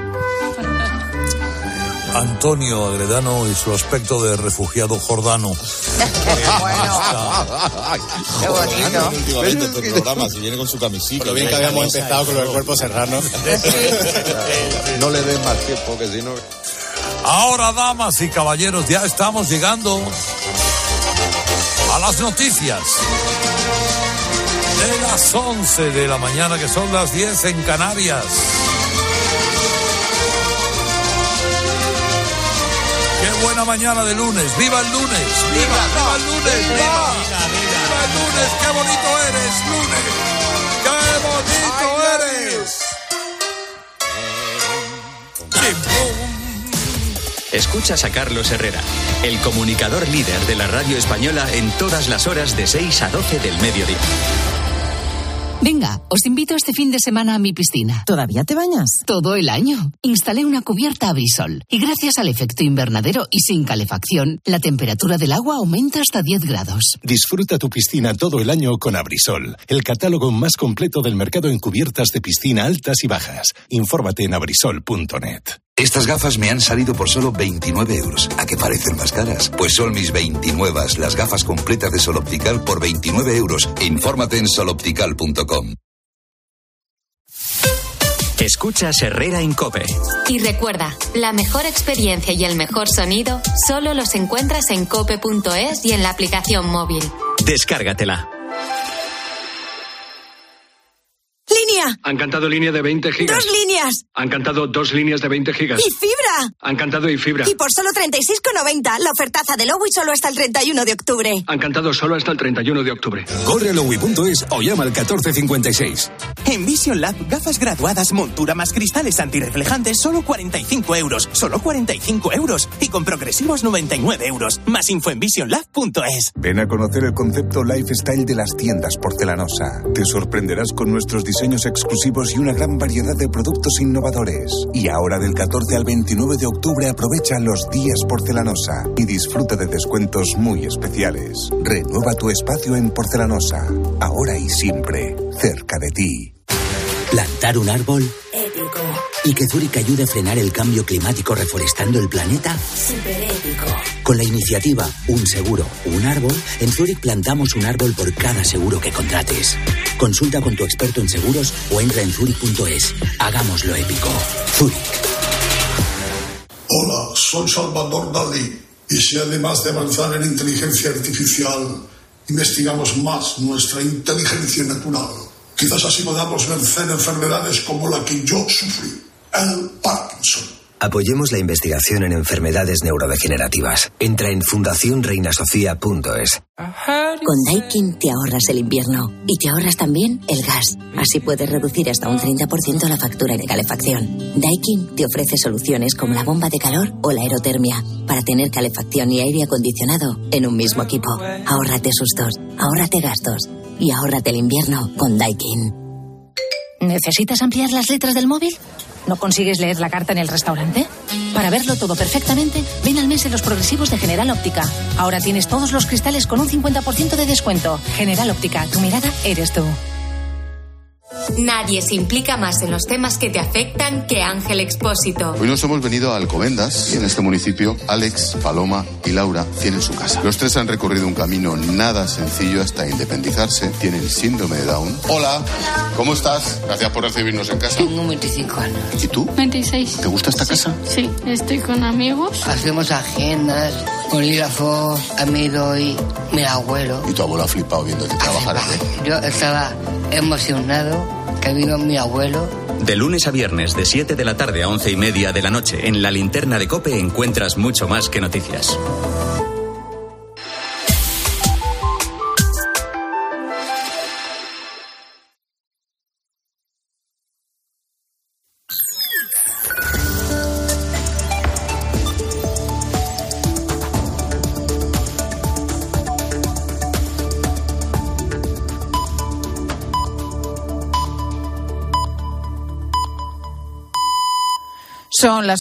Antonio Agredano y su aspecto de refugiado jordano. Qué bonito. Últimamente este programa, si viene con su camisita. Lo bien que habíamos empezado con lo del cuerpo serrano. No le den más tiempo, que si no... Ahora, damas y caballeros, ya estamos llegando a las noticias de las once de la mañana, que son las diez en Canarias. Qué buena mañana de lunes. ¡Viva el lunes! ¡Viva, viva el lunes! ¡Viva! ¡Viva el lunes! ¡Qué bonito eres, lunes! ¡Qué bonito eres! Escuchas a Carlos Herrera, el comunicador líder de la radio española en todas las horas de seis a doce del mediodía. Venga, os invito este fin de semana a mi piscina. ¿Todavía te bañas? Todo el año. Instalé una cubierta Abrisol y gracias al efecto invernadero y sin calefacción, la temperatura del agua aumenta hasta diez grados. Disfruta tu piscina todo el año con Abrisol, el catálogo más completo del mercado en cubiertas de piscina altas y bajas. Infórmate en abrisol punto net. Estas gafas me han salido por solo veintinueve euros. ¿A qué parecen más caras? Pues son mis veintinueve, las gafas completas de Sol Optical por veintinueve euros. Infórmate en sol optical punto com. Escuchas Herrera en COPE. Y recuerda, la mejor experiencia y el mejor sonido solo los encuentras en cope punto es y en la aplicación móvil. Descárgatela. ¡Línea! Han cantado línea de veinte gigas. ¡Dos líneas! Han cantado dos líneas de veinte gigas. ¡Y fibra! Han cantado y fibra. Y por solo treinta y seis con noventa, la ofertaza de Lowy solo hasta el treinta y uno de octubre. Han cantado solo hasta el treinta y uno de octubre. Corre a lowy punto es o llama al catorce cincuenta y seis. En Vision Lab, gafas graduadas, montura más cristales antirreflejantes, solo cuarenta y cinco euros. Solo cuarenta y cinco euros. Y con progresivos noventa y nueve euros. Más info en vision lab punto es. Ven a conocer el concepto lifestyle de las tiendas Porcelanosa. Te sorprenderás con nuestros diseños exclusivos y una gran variedad de productos innovadores. Y ahora del catorce al veintinueve de octubre aprovecha los días Porcelanosa y disfruta de descuentos muy especiales. Renueva tu espacio en Porcelanosa, ahora y siempre, cerca de ti. ¿Plantar un árbol? Épico. ¿Y que Zurich ayude a frenar el cambio climático reforestando el planeta? Súper épico. Con la iniciativa Un Seguro, Un Árbol, en Zurich plantamos un árbol por cada seguro que contrates. Consulta con tu experto en seguros o entra en zurich punto es. Hagámoslo épico. Zurich. Hola, soy Salvador Dalí. Y si además de avanzar en inteligencia artificial, investigamos más nuestra inteligencia natural, quizás así podamos vencer enfermedades como la que yo sufrí, el Parkinson. Apoyemos la investigación en enfermedades neurodegenerativas. Entra en fundación reina sofía punto es. Con Daikin te ahorras el invierno y te ahorras también el gas. Así puedes reducir hasta un treinta por ciento la factura de calefacción. Daikin te ofrece soluciones como la bomba de calor o la aerotermia para tener calefacción y aire acondicionado en un mismo equipo. Ahórrate sustos, ahórrate gastos y ahórrate el invierno con Daikin. ¿Necesitas ampliar las letras del móvil? ¿No consigues leer la carta en el restaurante? Para verlo todo perfectamente, ven al mes de los progresivos de General Óptica. Ahora tienes todos los cristales con un cincuenta por ciento de descuento. General Óptica, tu mirada eres tú. Nadie se implica más en los temas que te afectan que Ángel Expósito. Hoy nos hemos venido a Alcobendas y en este municipio Alex, Paloma y Laura tienen su casa. Los tres han recorrido un camino nada sencillo hasta independizarse. Tienen síndrome de Down. Hola. Hola. ¿Cómo estás? Gracias por recibirnos en casa. Tengo veinticinco años. ¿Y tú? veintiséis. ¿Te gusta esta casa? Sí, estoy con amigos. Hacemos agendas, bolígrafos, amigo y mi abuelo. ¿Y tu abuelo ha flipado viéndote trabajar? ¿eh? Yo estaba emocionado que vino mi abuelo. De lunes a viernes, de siete de la tarde a once y media de la noche, en la linterna de COPE encuentras mucho más que noticias. Son las